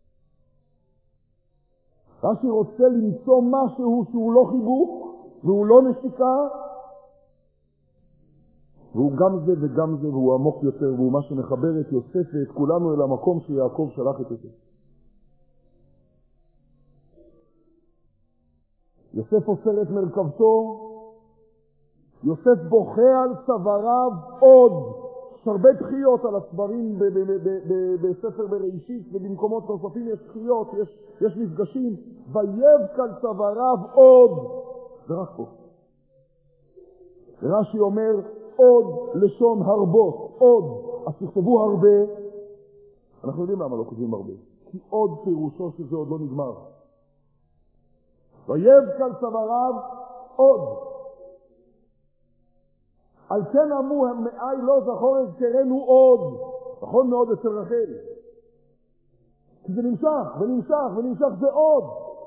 רש"י רוצה למצוא משהו שהוא לא חיבוק והוא לא נשיקה, והוא גם זה וגם זה, והוא עמוק יותר, והוא מה שמחבר את יוסף ואת כולנו אל המקום שיעקב שלח את יוסף. יוסף אוסר את מרכבתו, יוסף בוכה על צוואריו עוד. יש הרבה דחיות על הסברים בספר בראשית, ובמקומות נוספים יש דחיות, יש מפגשים. ויבך על צוואריו עוד. זה רק פה. רש"י אומר עוד לשון הרבות, עוד. אז תכתבו הרבה. אנחנו יודעים למה לא כותבים הרבה. כי עוד פירושו שזה עוד לא נגמר. ויבך על צוואריו עוד. על כן אמרו המאי לא זכור אזכרנו עוד. נכון מאוד אצל רחל. כי זה נמשך ונמשך ונמשך, זה עוד.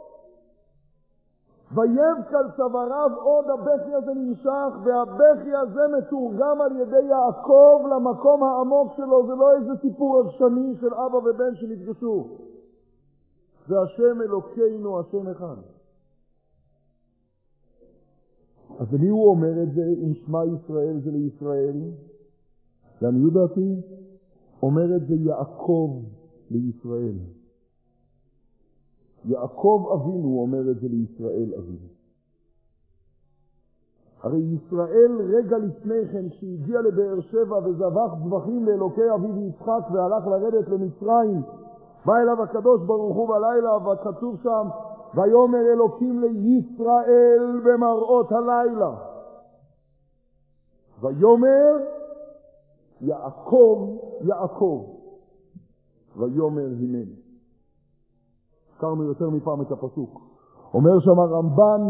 ויבך על צוואריו עוד, הבכי הזה נמשך, והבכי הזה מתורגם על ידי יעקב למקום העמוק שלו. זה לא איזה סיפור רגשני של אבא ובן שנפגשו. זה השם אלוקינו, השם אחד. אז למי הוא אומר את זה? אם שמע ישראל זה לישראל? לעניות דעתי אומר את זה יעקב לישראל. יעקב אבינו אומר את זה לישראל אבינו. הרי ישראל רגע לפני כן שהגיע לבאר שבע וזבח זבחים לאלוקי אביו יצחק והלך לרדת למצרים, בא אליו הקדוש ברוך הוא בלילה, וכתוב שם ויאמר אלוקים לישראל במראות הלילה. ויאמר יעקב יעקב ויאמר הנני. הזכרנו יותר מפעם את הפסוק. אומר שם הרמב"ן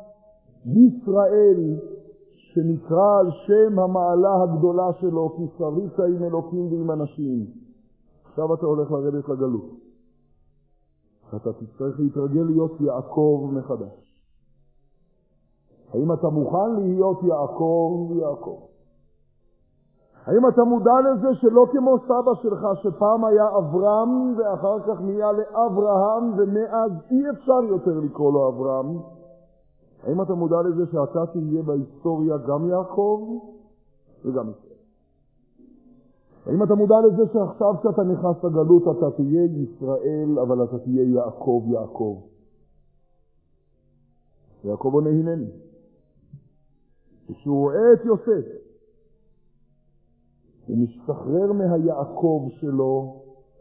ישראל שנקרא על שם המעלה הגדולה שלו, כי שרית עם אלוקים ועם אנשים. עכשיו אתה הולך לרדת לגלות. אתה תצטרך להתרגל להיות יעקב מחדש. האם אתה מוכן להיות יעקב יעקב? האם אתה מודע לזה שלא כמו סבא שלך שפעם היה אברהם ואחר כך נהיה לאברהם ומאז אי אפשר יותר לקרוא לו אברהם? האם אתה מודע לזה שאתה תהיה בהיסטוריה גם יעקב וגם ישראל? האם אתה מודע לזה שעכשיו כשאתה נכנס לגלות אתה תהיה ישראל אבל אתה תהיה יעקב יעקב? יעקב עונה הנני. כשהוא רואה את יוסף, הוא משתחרר מהיעקב שלו,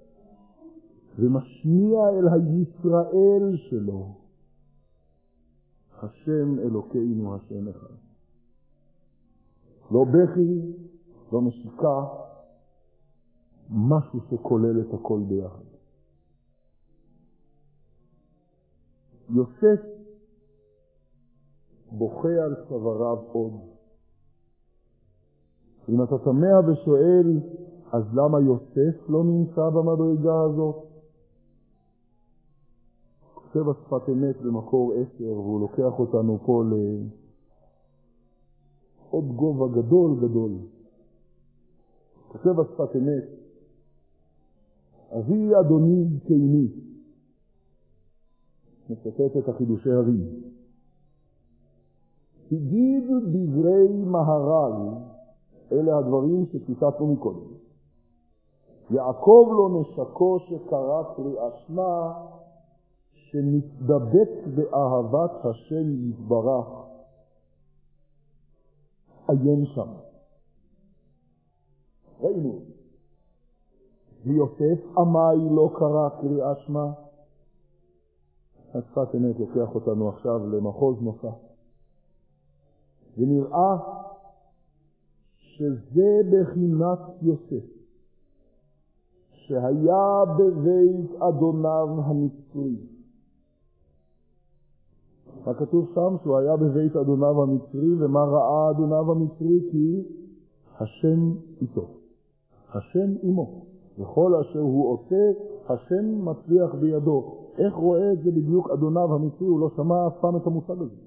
ומשמיע אל הישראל שלו, השם אלוקינו השם אחד. לא בכי, לא נשיקה, משהו שכולל את הכל ביחד. יוסף בוכה על צוואריו עוד. אם אתה תמה ושואל, אז למה יוסף לא נמצא במדרגה הזאת? כותב השפת אמת במקור 10, והוא לוקח אותנו פה לעוד גובה גדול גדול. כותב השפת אמת, אבי אדוני קייני, מצטט את החידושי הרים. תגיד דברי מהר"ל, אלה הדברים שציטטנו מקודם. יעקב לא נשקו שקרא קריאה שמע, שנתדבק באהבת השם יתברך. עיין שם. ראינו. ויוסף עמי לא קרא קריאה שמע. השפת אמת לוקח אותנו עכשיו למחוז נוסף. ונראה שזה בחינת יוסף, שהיה בבית אדוניו המצרי. מה כתוב שם? שהוא היה בבית אדוניו המצרי, ומה ראה אדוניו המצרי? כי השם איתו. השם עמו. וכל אשר הוא עושה, השם מצליח בידו. איך רואה את זה בדיוק אדוניו המצרי? הוא לא שמע אף פעם את המושג הזה.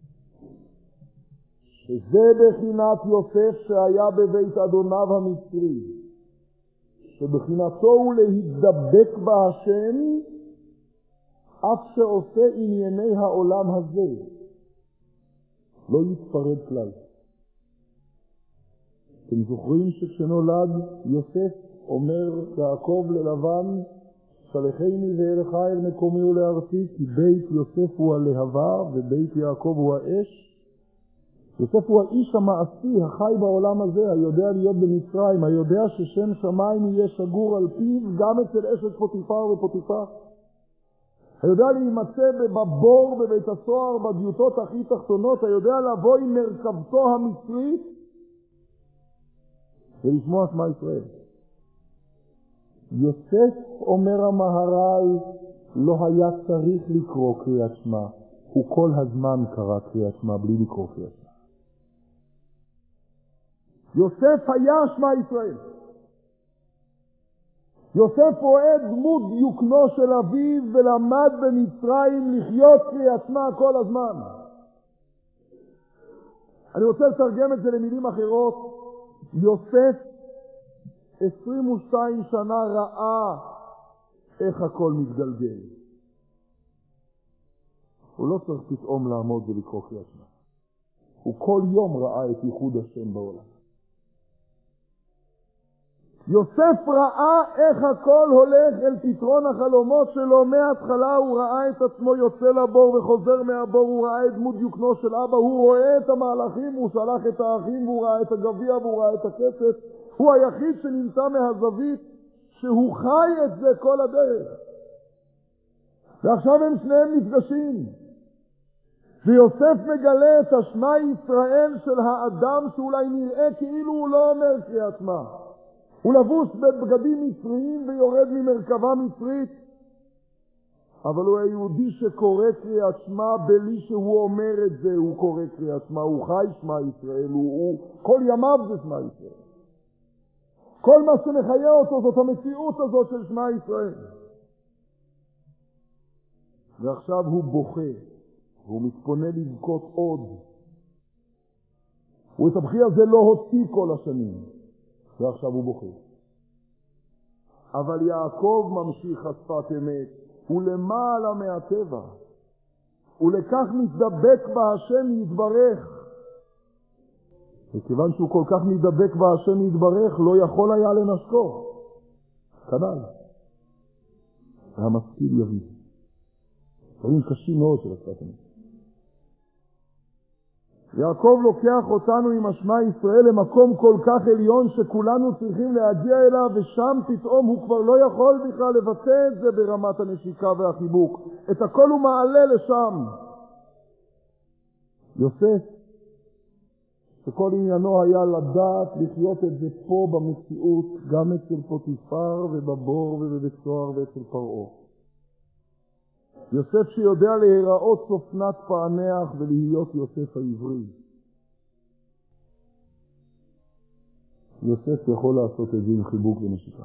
שזה בחינת יוסף שהיה בבית אדוניו המצרי, שבחינתו הוא להידבק בהשם, אף שעושה ענייני העולם הזה, לא יתפרד כלל. אתם זוכרים שכשנולד יוסף אומר יעקב ללבן, שלחני ואלך אל מקומי ולארצי, כי בית יוסף הוא הלהבה ובית יעקב הוא האש. יוסף הוא האיש המעשי, החי בעולם הזה, היודע להיות במצרים, היודע ששם שמיים יהיה שגור על פיו, גם אצל אשת פוטיפר ופוטיפר. היודע להימצא בבור בבית הסוהר, בדיוטות הכי תחתונות, היודע לבוא עם מרכבתו המצרית, ולשמוע שמע ישראל. יוסף, אומר המהר"ל, לא היה צריך לקרוא קריאת שמע. הוא כל הזמן קרא קריאת שמע בלי לקרוא קריאת שמע. יוסף היה שמע ישראל. יוסף רואה דמות דיוקנו של אביו ולמד במצרים לחיות קריאת שמע כל הזמן. אני רוצה לתרגם את זה למילים אחרות. יוסף 22 שנה ראה איך הכל מתגלגל. הוא לא צריך פתאום לעמוד ולקרוא קריאת שמע. הוא כל יום ראה את ייחוד השם בעולם. יוסף ראה איך הכל הולך אל פתרון החלומות שלו. מההתחלה הוא ראה את עצמו יוצא לבור וחוזר מהבור, הוא ראה את דמות דיוקנו של אבא, הוא רואה את המהלכים, הוא שלח את האחים, הוא ראה את הגביע והוא ראה את הכסף. הוא היחיד שנמצא מהזווית שהוא חי את זה כל הדרך. ועכשיו הם שניהם נפגשים. ויוסף מגלה את השמע ישראל של האדם שאולי נראה כאילו הוא לא אומר קריאת שמע. הוא לבוש בבגדים מצריים ויורד ממרכבה מצרית. אבל הוא היהודי שקורא קריאת שמע בלי שהוא אומר את זה, הוא קורא קריאת שמע, הוא חי שמע ישראל, כל ימיו זה שמע ישראל. כל מה שמחיה אותו זאת המציאות הזאת של שמע ישראל. ועכשיו הוא בוכה, והוא מתפונה לבכות עוד. הוא את הבכי הזה לא הוציא כל השנים, ועכשיו הוא בוכה. אבל יעקב ממשיך השפת אמת, הוא למעלה מהטבע. ולכך מתדבק בהשם יתברך. וכיוון שהוא כל כך מתדבק בהשם יתברך, לא יכול היה לנשקו. כנ"ל. והמשכיל יביא. דברים קשים מאוד של השפת אמת. יעקב לוקח אותנו עם השמע ישראל למקום כל כך עליון שכולנו צריכים להגיע אליו, ושם פתאום הוא כבר לא יכול בכלל לבטא את זה ברמת הנשיקה והחיבוק. את הכל הוא מעלה לשם. יוסף, שכל עניינו היה לדעת לחיות את זה פה במציאות, גם אצל פוטיפר ובבור ובבית סוהר ואצל פרעה. יוסף שיודע להיראות צופנת פענח ולהיות יוסף העברי. יוסף יכול לעשות את זה עם חיבוק ונשיקה.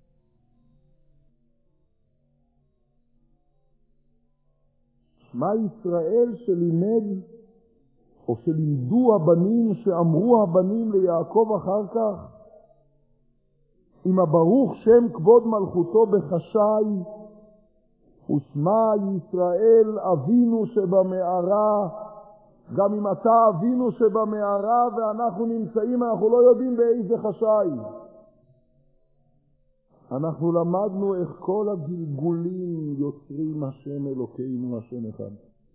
שמע ישראל שלימד או שלימדו הבנים, שאמרו הבנים ליעקב אחר כך, עם הברוך שם כבוד מלכותו בחשאי, ושמע ישראל אבינו שבמערה. גם אם אתה אבינו שבמערה ואנחנו נמצאים, אנחנו לא יודעים באיזה חשאי. אנחנו למדנו איך כל הגלגולים יוצרים השם אלוקינו, השם אחד.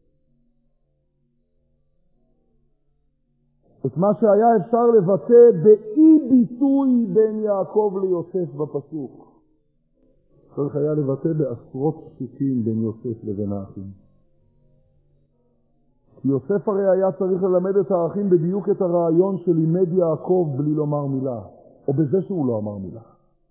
את מה שהיה אפשר לבטא באי ביטוי בין יעקב ליוסף בפסוק, צריך היה לבטא בעשרות פסוקים בין יוסף לבין האחים. כי יוסף הרי היה צריך ללמד את האחים בדיוק את הרעיון שלימד יעקב בלי לומר מילה, או בזה שהוא לא אמר מילה.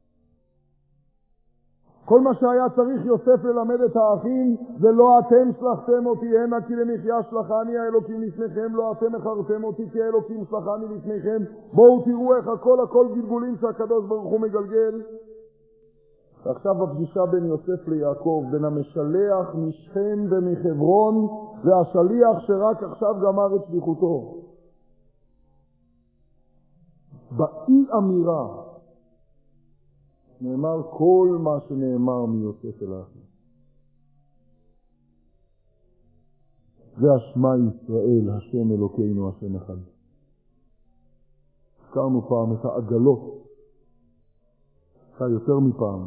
כל מה שהיה צריך יוסף ללמד את האחים, ולא אתם שלחתם אותי הנה כי למחיה שלחני האלוקים לפניכם, לא אתם החרתם אותי כי האלוקים שלחני לפניכם. בואו תראו איך הכל גלגולים שהקדוש ברוך הוא מגלגל. ועכשיו בפגישה בין יוסף ליעקב, בין המשלח משכם ומחברון והשליח שרק עכשיו גמר את שליחותו, באי אמירה נאמר כל מה שנאמר מיוסף אל האחים. והשמע ישראל השם אלוקינו השם אחד. הזכרנו פעם את העגלות, יותר מפעם.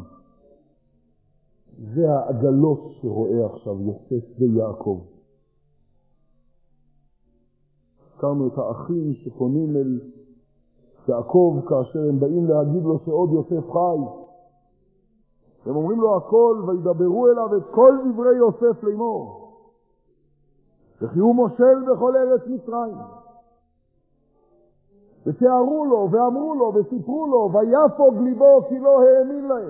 זה העגלות שרואה עכשיו יוסף ויעקב. הזכרנו את האחים שפונים אל יעקב כאשר הם באים להגיד לו שעוד יוסף חי. הם אומרים לו הכל וידברו אליו את כל דברי יוסף לאמור. וכי הוא מושל בכל ארץ מצרים. ותיארו לו ואמרו לו וסיפרו לו ויפוג ליבו כי לא האמין להם.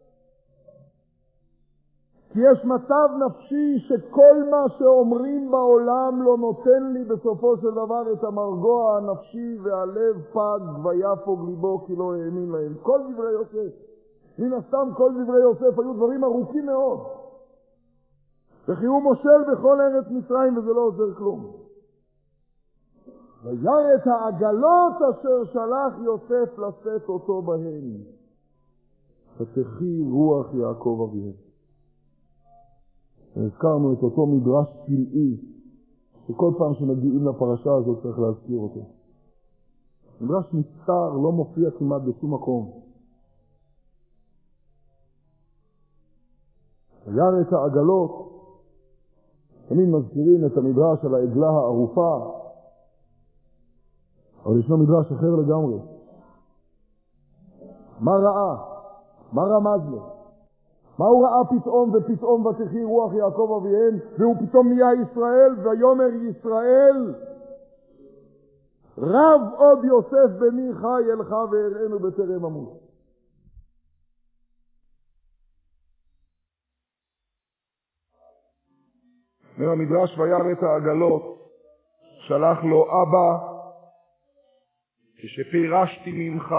כי יש מצב נפשי שכל מה שאומרים בעולם לא נותן לי בסופו של דבר את המרגוע הנפשי, והלב פג ויפוג ליבו כי לא האמין להם. כל דברי יוסף, מן הסתם כל דברי יוסף היו דברים ארוכים מאוד. וכי הוא מושל בכל ארץ מצרים וזה לא עוזר כלום. וירא את העגלות אשר שלח יוסף לשאת אותו בהן. ותחי רוח יעקב אביהם. הזכרנו את אותו מדרש פלאי, שכל פעם שמגיעים לפרשה הזאת צריך להזכיר אותו. מדרש נסתר, לא מופיע כמעט בשום מקום. וירא את העגלות, תמיד מזכירים את המדרש על העגלה הערופה, אבל ישנו מדרש אחר לגמרי. מה ראה? מה רמז לו? מה הוא ראה פתאום ופתאום ותחי רוח יעקב אביהם, והוא פתאום נהיה ישראל, ויאמר ישראל רב עוד יוסף בני חי אלך ואראנו בטרם אמות. אומר המדרש וירא את העגלות, שלח לו אבא, כשפירשתי ממך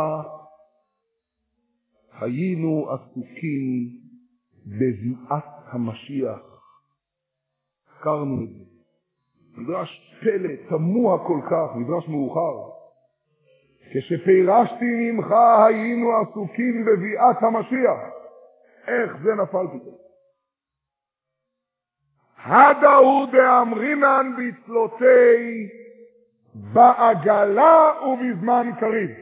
היינו עסוקים בביאת המשיח. הזכרנו את זה. מדרש פלא, תמוה כל כך, מדרש מאוחר. כשפירשתי ממך היינו עסוקים בביאת המשיח. איך זה נפל פתאום? הדאו דאמרינן בצלותי בעגלה ובזמן קריב.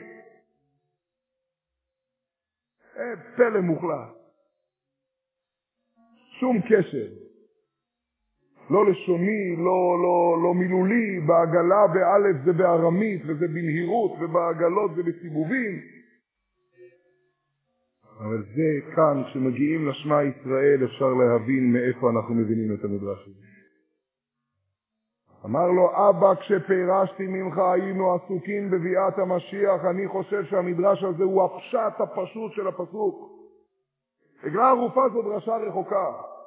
פלא מוחלט. שום קשר. לא לשוני, לא מילולי, בעגלה באלף זה בארמית וזה בנהירות, ובעגלות זה בסיבובים. אבל זה כאן, כשמגיעים לשמע ישראל, אפשר להבין מאיפה אנחנו מבינים את המדרש הזה. אמר לו, אבא, כשפירשתי ממך היינו עסוקים בביאת המשיח. אני חושב שהמדרש הזה הוא הפשט הפשוט של הפסוק. עגלה ערופה זו דרשה רחוקה.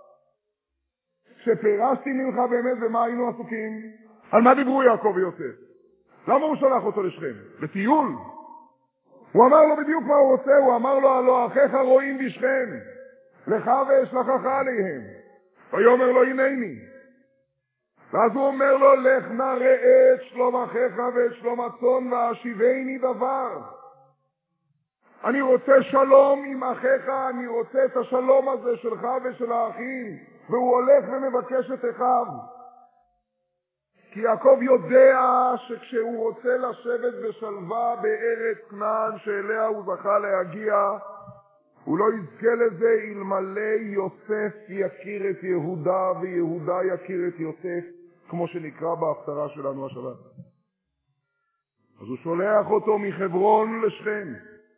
כשפירשתי ממך באמת, ומה היינו עסוקים? על מה דיברו יעקב ויוסף? למה הוא שלח אותו לשכם? לטיול? הוא אמר לו בדיוק מה הוא רוצה. הוא אמר לו, הלא אחיך רואים בשכם, לך ואשלחך עליהם. ויאמר לו, הנני. ואז הוא אומר לו, לך נא ראה את שלום אחיך ואת שלום הצאן והשיבני דבר. אני רוצה שלום עם אחיך, אני רוצה את השלום הזה שלך ושל האחים. והוא הולך ומבקש את אחיו. כי יעקב יודע שכשהוא רוצה לשבת בשלווה בארץ כנען שאליה הוא זכה להגיע, הוא לא יזכה לזה אלמלא יוסף יכיר את יהודה ויהודה יכיר את יוסף, כמו שנקרא בהפטרה שלנו השבת. אז הוא שולח אותו מחברון לשכם,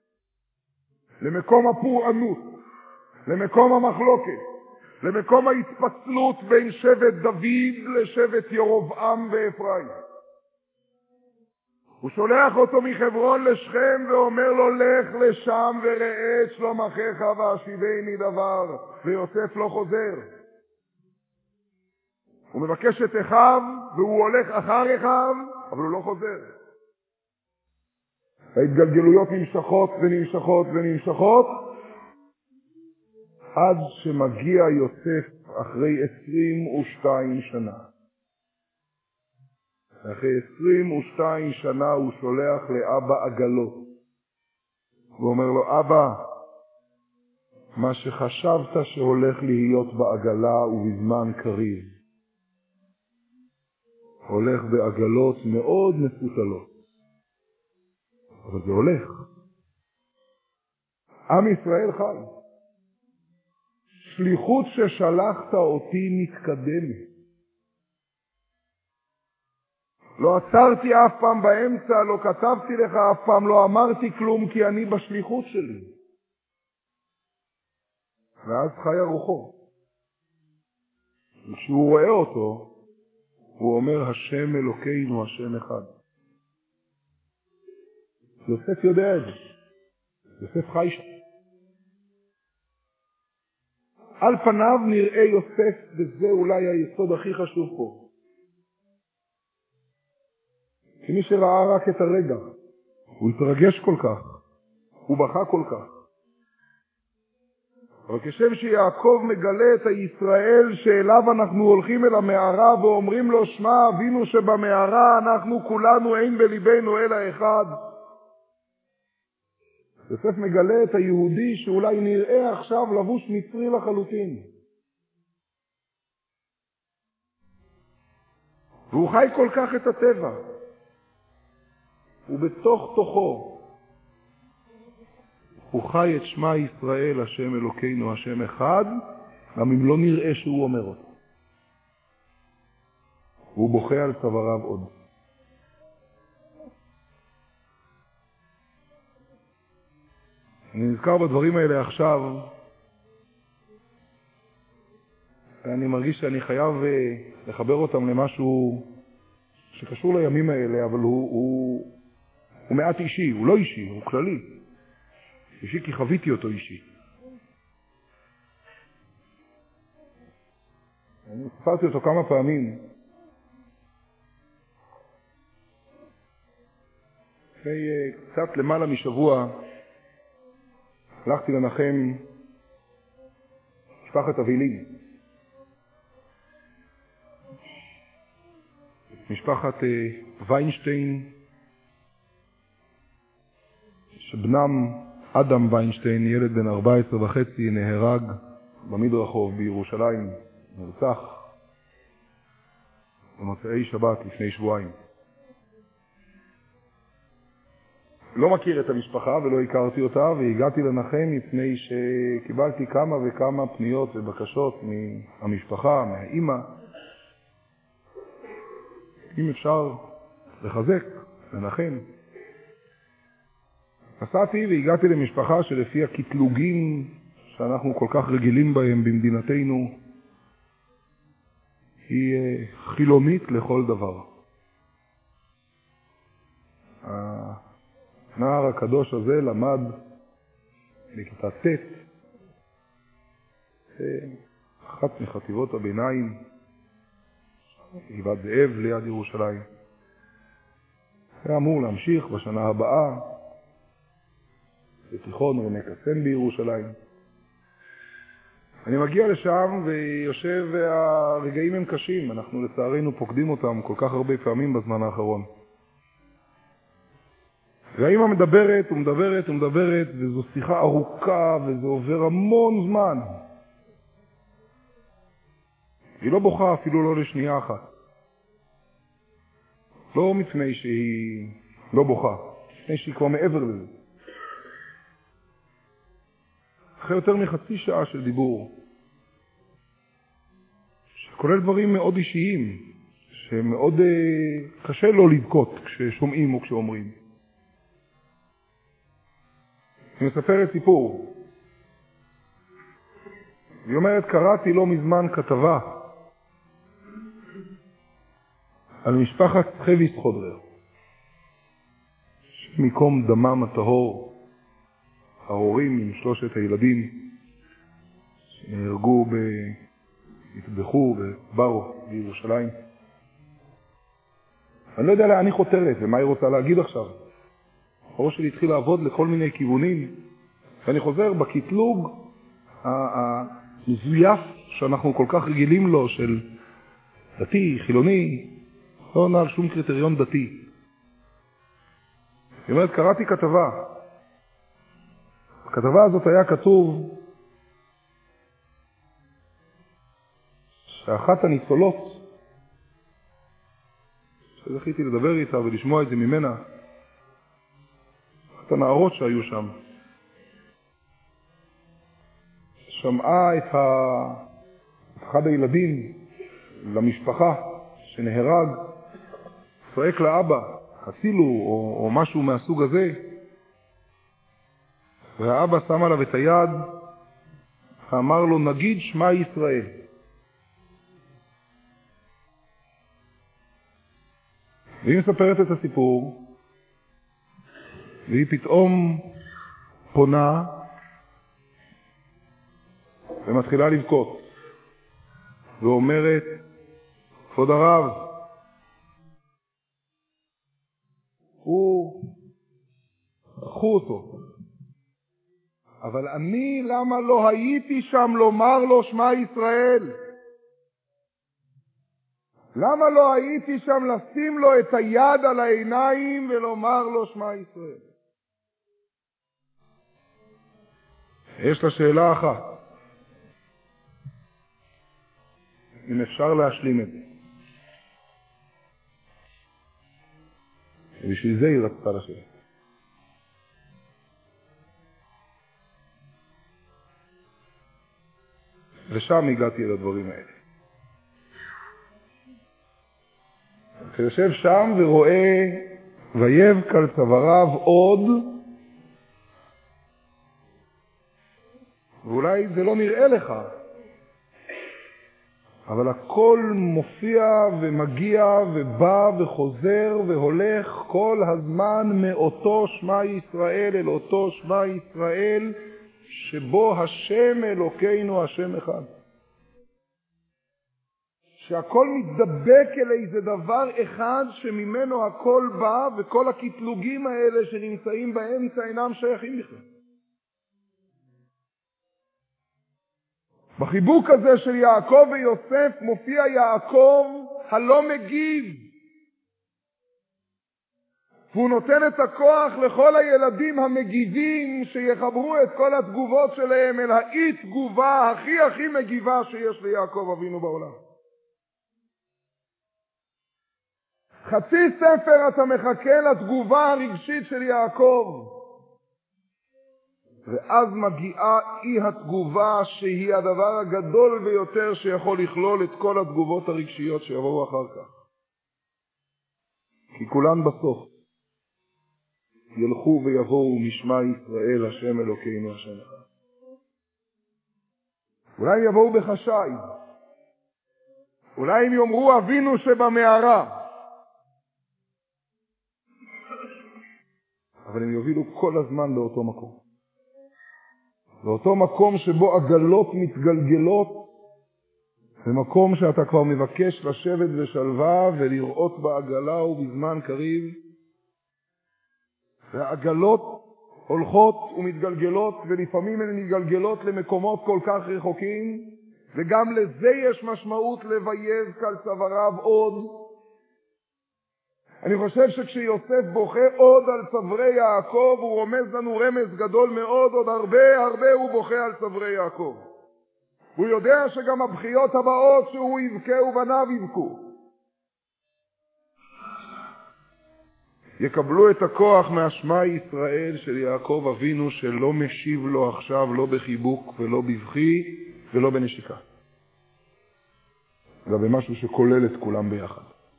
למקום הפורענות, למקום המחלוקת, למקום ההתפצלות בין שבט דוד לשבט ירבעם ואפרים. הוא שולח אותו מחברון לשכם ואומר לו, לך לשם וראה את שלום אחיך והשיבני דבר. ויוסף לא חוזר. הוא מבקש את אחיו והוא הולך אחר אחיו, אבל הוא לא חוזר. ההתגלגלויות נמשכות ונמשכות ונמשכות, עד שמגיע יוסף אחרי 22 שנה. אחרי 22 שנה הוא שולח לאבא עגלות. הוא אומר לו, אבא, מה שחשבת שהולך להיות בעגלה הוא בזמן קריב. הולך בעגלות מאוד מפותלות. אבל זה הולך. עם ישראל חי. שליחות ששלחת אותי מתקדמת. לא עצרתי אף פעם באמצע, לא כתבתי לך אף פעם, לא אמרתי כלום, כי אני בשליחות שלי. ואז חיה רוחו. כשהוא רואה אותו, הוא אומר, השם אלוקינו, השם אחד. יוסף יודע את זה. יוסף חי שם. על פניו נראה יוסף, וזה אולי היסוד הכי חשוב פה. כי מי שראה רק את הרגע, הוא התרגש כל כך, הוא בכה כל כך. אבל כשם שיעקב מגלה את הישראל שאליו אנחנו הולכים אל המערה ואומרים לו, שמע אבינו שבמערה אנחנו כולנו אין בליבנו אלא אחד. יוסף מגלה את היהודי שאולי נראה עכשיו לבוש מצרי לחלוטין. והוא חי כל כך את הטבע. ובתוך תוכו הוא חי את שמה ישראל, השם אלוקינו, השם אחד, גם אם לא נראה שהוא אומר אותו. והוא בוכה על צוואריו עוד. אני נזכר בדברים האלה עכשיו, ואני מרגיש שאני חייב לחבר אותם למשהו שקשור לימים האלה, אבל הוא מעט אישי, הוא לא אישי, הוא כללי. אישי כי חוויתי אותו אישי. אני ספרתי אותו כמה פעמים. לפני קצת למעלה משבוע, הלכתי לנחם משפחת אבילים. משפחת ויינשטיין, שבנם אדם ויינשטיין, ילד בן 14.5, נהרג במדרחוב בירושלים, נרצח במוצאי שבת לפני שבועיים. לא מכיר את המשפחה ולא הכרתי אותה, והגעתי לנחם מפני שקיבלתי כמה וכמה פניות ובקשות מהמשפחה, מהאימא, אם אפשר לחזק, לנחם. נסעתי והגעתי למשפחה שלפי הקטלוגים שאנחנו כל כך רגילים בהם במדינתנו, היא חילונית לכל דבר. הנער הקדוש הזה למד בכיתה ט' אחת מחטיבות הביניים, גבעת זאב ליד ירושלים. היה אמור להמשיך בשנה הבאה בתיכון רמי קסם בירושלים. אני מגיע לשם ויושב והרגעים הם קשים, אנחנו לצערנו פוקדים אותם כל כך הרבה פעמים בזמן האחרון. והאמא מדברת ומדברת ומדברת, וזו שיחה ארוכה וזה עובר המון זמן. היא לא בוכה אפילו לא לשנייה אחת. לא מפני שהיא לא בוכה, מפני שהיא כבר מעבר לזה. אחרי יותר מחצי שעה של דיבור, שכולל דברים מאוד אישיים, שמאוד קשה לא לבכות כששומעים או כשאומרים. היא מספרת סיפור. היא אומרת, קראתי לא מזמן כתבה על משפחת חביס חודרר, שמקום דמם הטהור, ההורים עם 3 הילדים שנהרגו התבחו וברו בירושלים. אני לא יודע לאן היא חותרת ומה היא רוצה להגיד עכשיו. הראש שלי התחיל לעבוד לכל מיני כיוונים, ואני חוזר בקטלוג המזויף שאנחנו כל כך רגילים לו, של דתי, חילוני, לא עונה על שום קריטריון דתי. היא אומרת, קראתי כתבה. בכתבה הזאת היה כתוב שאחת הניצולות, שזכיתי לדבר איתה ולשמוע את זה ממנה, אחת הנערות שהיו שם, שמעה את אחד הילדים למשפחה שנהרג, צועק לאבא, הצילו או משהו מהסוג הזה, והאבא שם עליו את היד ואמר לו, נגיד שמע ישראל. והיא מספרת את הסיפור, והיא פתאום פונה ומתחילה לבכות, ואומרת, כבוד הרב, לקחו אותו, אבל אני למה לא הייתי שם לומר לו שמע ישראל? למה לא הייתי שם לשים לו את היד על העיניים ולומר לו שמע ישראל? יש לה שאלה אחת, אם אפשר להשלים את זה. ובשביל זה היא רצתה לשאלה. ושם הגעתי לדברים האלה. אתה יושב שם ורואה ויבק על צוואריו עוד, ואולי זה לא נראה לך, אבל הכל מופיע ומגיע ובא וחוזר והולך כל הזמן מאותו שמע ישראל אל אותו שמע ישראל, שבו השם אלוקינו השם אחד. שהכל מתדבק אל איזה דבר אחד שממנו הכל בא, וכל הקטלוגים האלה שנמצאים באמצע אינם שייכים בכלל. בחיבוק הזה של יעקב ויוסף מופיע יעקב הלא מגיב, והוא נותן את הכוח לכל הילדים המגיבים שיחברו את כל התגובות שלהם אל האי תגובה הכי מגיבה שיש ליעקב אבינו בעולם. חצי ספר אתה מחכה לתגובה הרגשית של יעקב, ואז מגיעה אי התגובה שהיא הדבר הגדול ביותר שיכול לכלול את כל התגובות הרגשיות שיבואו אחר כך. כי כולן בסוף ילכו ויבואו משמע ישראל השם אלוקינו השם אחד. אולי הם יבואו בחשאי, אולי הם יאמרו אבינו שבמערה, אבל הם יובילו כל הזמן לאותו מקום. לאותו מקום שבו עגלות מתגלגלות, במקום שאתה כבר מבקש לשבת בשלווה ולראות בעגלה ובזמן קריב, והעגלות הולכות ומתגלגלות, ולפעמים הן מתגלגלות למקומות כל כך רחוקים, וגם לזה יש משמעות לבייב כל צוואריו עוד. אני חושב שכשיוסף בוכה עוד על צווארי יעקב, הוא רומז לנו רמז גדול מאוד, עוד הרבה הוא בוכה על צווארי יעקב. הוא יודע שגם הבכיות הבאות שהוא יבכה ובניו יבכו. יקבלו את הכוח מהשמע ישראל של יעקב אבינו, שלא משיב לו עכשיו לא בחיבוק ולא בבכי ולא בנשיקה. זה במשהו שכולל את כולם ביחד.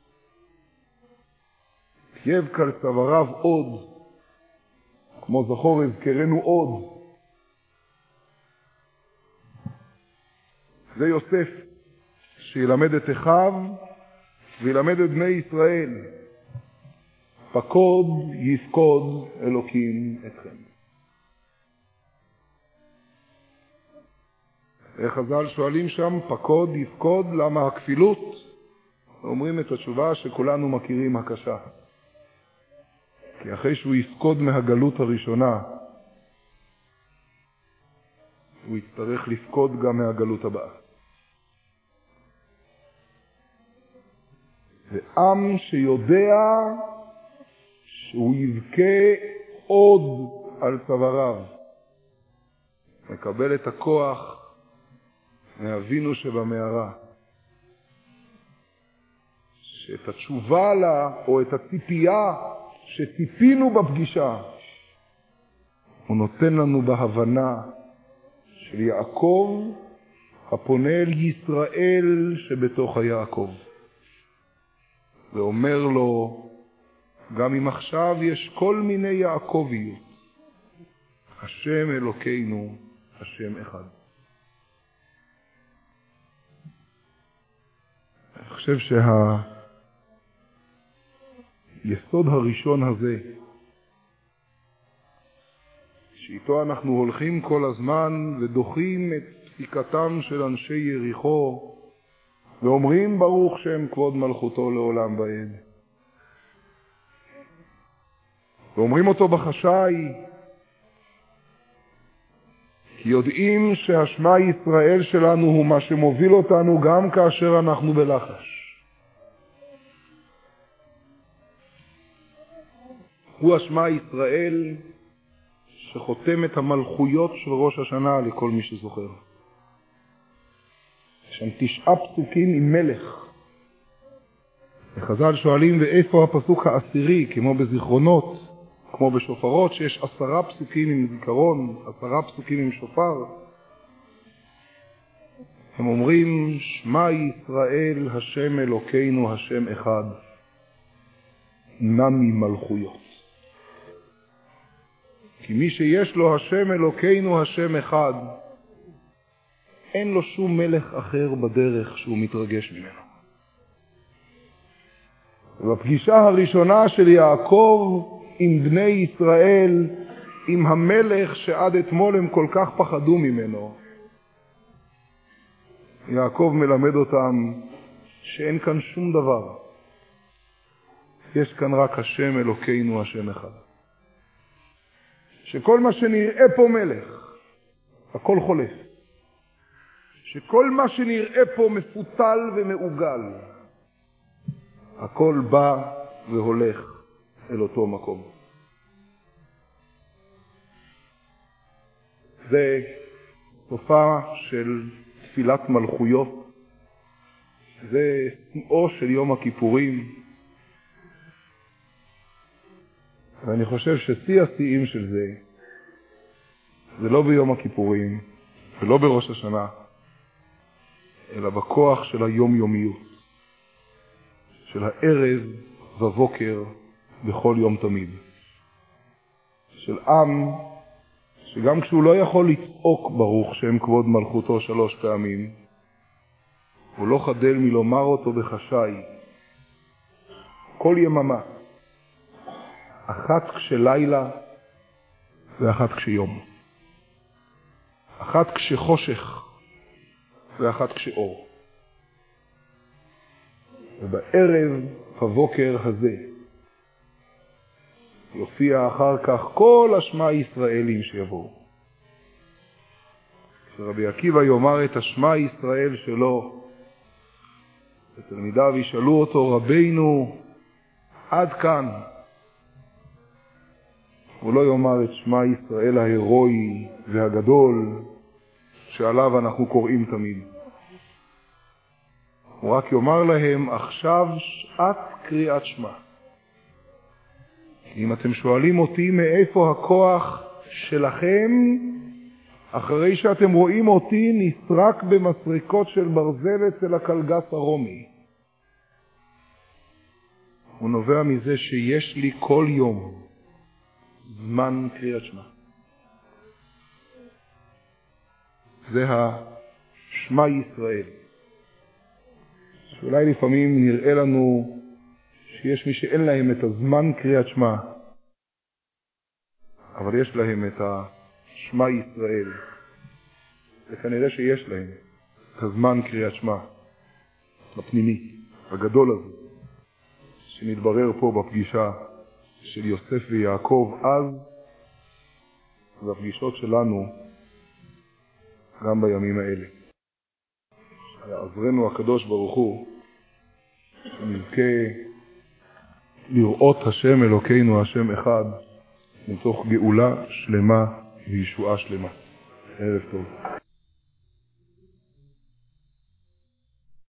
יבכה על צוואריו עוד, כמו זכור יזכרנו עוד. זה יוסף שילמד את אחיו וילמד את בני ישראל. פקוד יפקוד אלוקים אתכם. חז"ל שואלים שם, פקוד יפקוד, למה הכפילות? אומרים את התשובה שכולנו מכירים, הקשה. כי אחרי שהוא יפקוד מהגלות הראשונה, הוא יצטרך לפקוד גם מהגלות הבאה. ועם שיודע שהוא יבכה עוד על צוואריו, מקבל את הכוח מאבינו שבמערה, שאת התשובה לה או את הציפייה שציפינו בפגישה הוא נותן לנו בהבנה של יעקב הפונה אל ישראל שבתוך היעקב, ואומר לו, גם אם עכשיו יש כל מיני יעקביות, השם אלוקינו השם אחד. אני חושב שהיסוד הראשון הזה, שאיתו אנחנו הולכים כל הזמן ודוחים את פסיקתם של אנשי יריחו, ואומרים ברוך שם כבוד מלכותו לעולם ועד, ואומרים אותו בחשאי, כי יודעים שהשמע ישראל שלנו הוא מה שמוביל אותנו גם כאשר אנחנו בלחש. הוא השמע ישראל שחותם את המלכויות של ראש השנה לכל מי שזוכר. יש שם 9 פסוקים עם מלך. וחז"ל שואלים, ואיפה הפסוק העשירי, כמו בזיכרונות, כמו בשופרות, שיש 10 פסוקים עם זיכרון, 10 פסוקים עם שופר. הם אומרים, שמע ישראל השם אלוקינו השם אחד, נמי מלכויות. כי מי שיש לו השם אלוקינו השם אחד, אין לו שום מלך אחר בדרך שהוא מתרגש ממנו. ובפגישה הראשונה של יעקב עם בני ישראל, עם המלך שעד אתמול הם כל כך פחדו ממנו, יעקב מלמד אותם שאין כאן שום דבר. יש כאן רק השם אלוקינו השם אחד. שכל מה שנראה פה מלך, הכל חולף. שכל מה שנראה פה מפותל ומעוגל, הכל בא והולך אל אותו מקום. זה תופעה של תפילת מלכויות, זה שיאו של יום הכיפורים, ואני חושב ששיא השיאים של זה לא ביום הכיפורים ולא בראש השנה, אלא בכוח של היום-יומיות, של הערב ובוקר בכל יום תמיד. של עם שגם כשהוא לא יכול לצעוק ברוך שם כבוד מלכותו 3 פעמים, הוא לא חדל מלומר אותו בחשאי כל יממה, אחת כשלילה ואחת כשיום, אחת כשחושך ואחת כשאור. ובערב הבוקר הזה יופיע אחר כך כל השמע ישראלים שיבואו. כשרבי עקיבא יאמר את השמע ישראל שלו, ותלמידיו ישאלו אותו, רבינו, עד כאן. הוא לא יאמר את שמע ישראל ההירואי והגדול שעליו אנחנו קוראים תמיד. הוא רק יאמר להם, עכשיו שעת קריאת שמע. אם אתם שואלים אותי מאיפה הכוח שלכם, אחרי שאתם רואים אותי נסרק במסריקות של ברזל אצל הקלגס הרומי. הוא נובע מזה שיש לי כל יום זמן קריאת שמע. זה השמע ישראל. שאולי לפעמים נראה לנו שיש מי שאין להם את הזמן קריאת שמע, אבל יש להם את השמע ישראל. וכנראה שיש להם את הזמן קריאת שמע הפנימי, הגדול הזה, שנתברר פה בפגישה של יוסף ויעקב אז, והפגישות שלנו גם בימים האלה. יעזרנו הקדוש ברוך הוא, שנזכה לראות השם אלוקינו, השם אחד, מתוך גאולה שלמה וישועה שלמה. ערב טוב.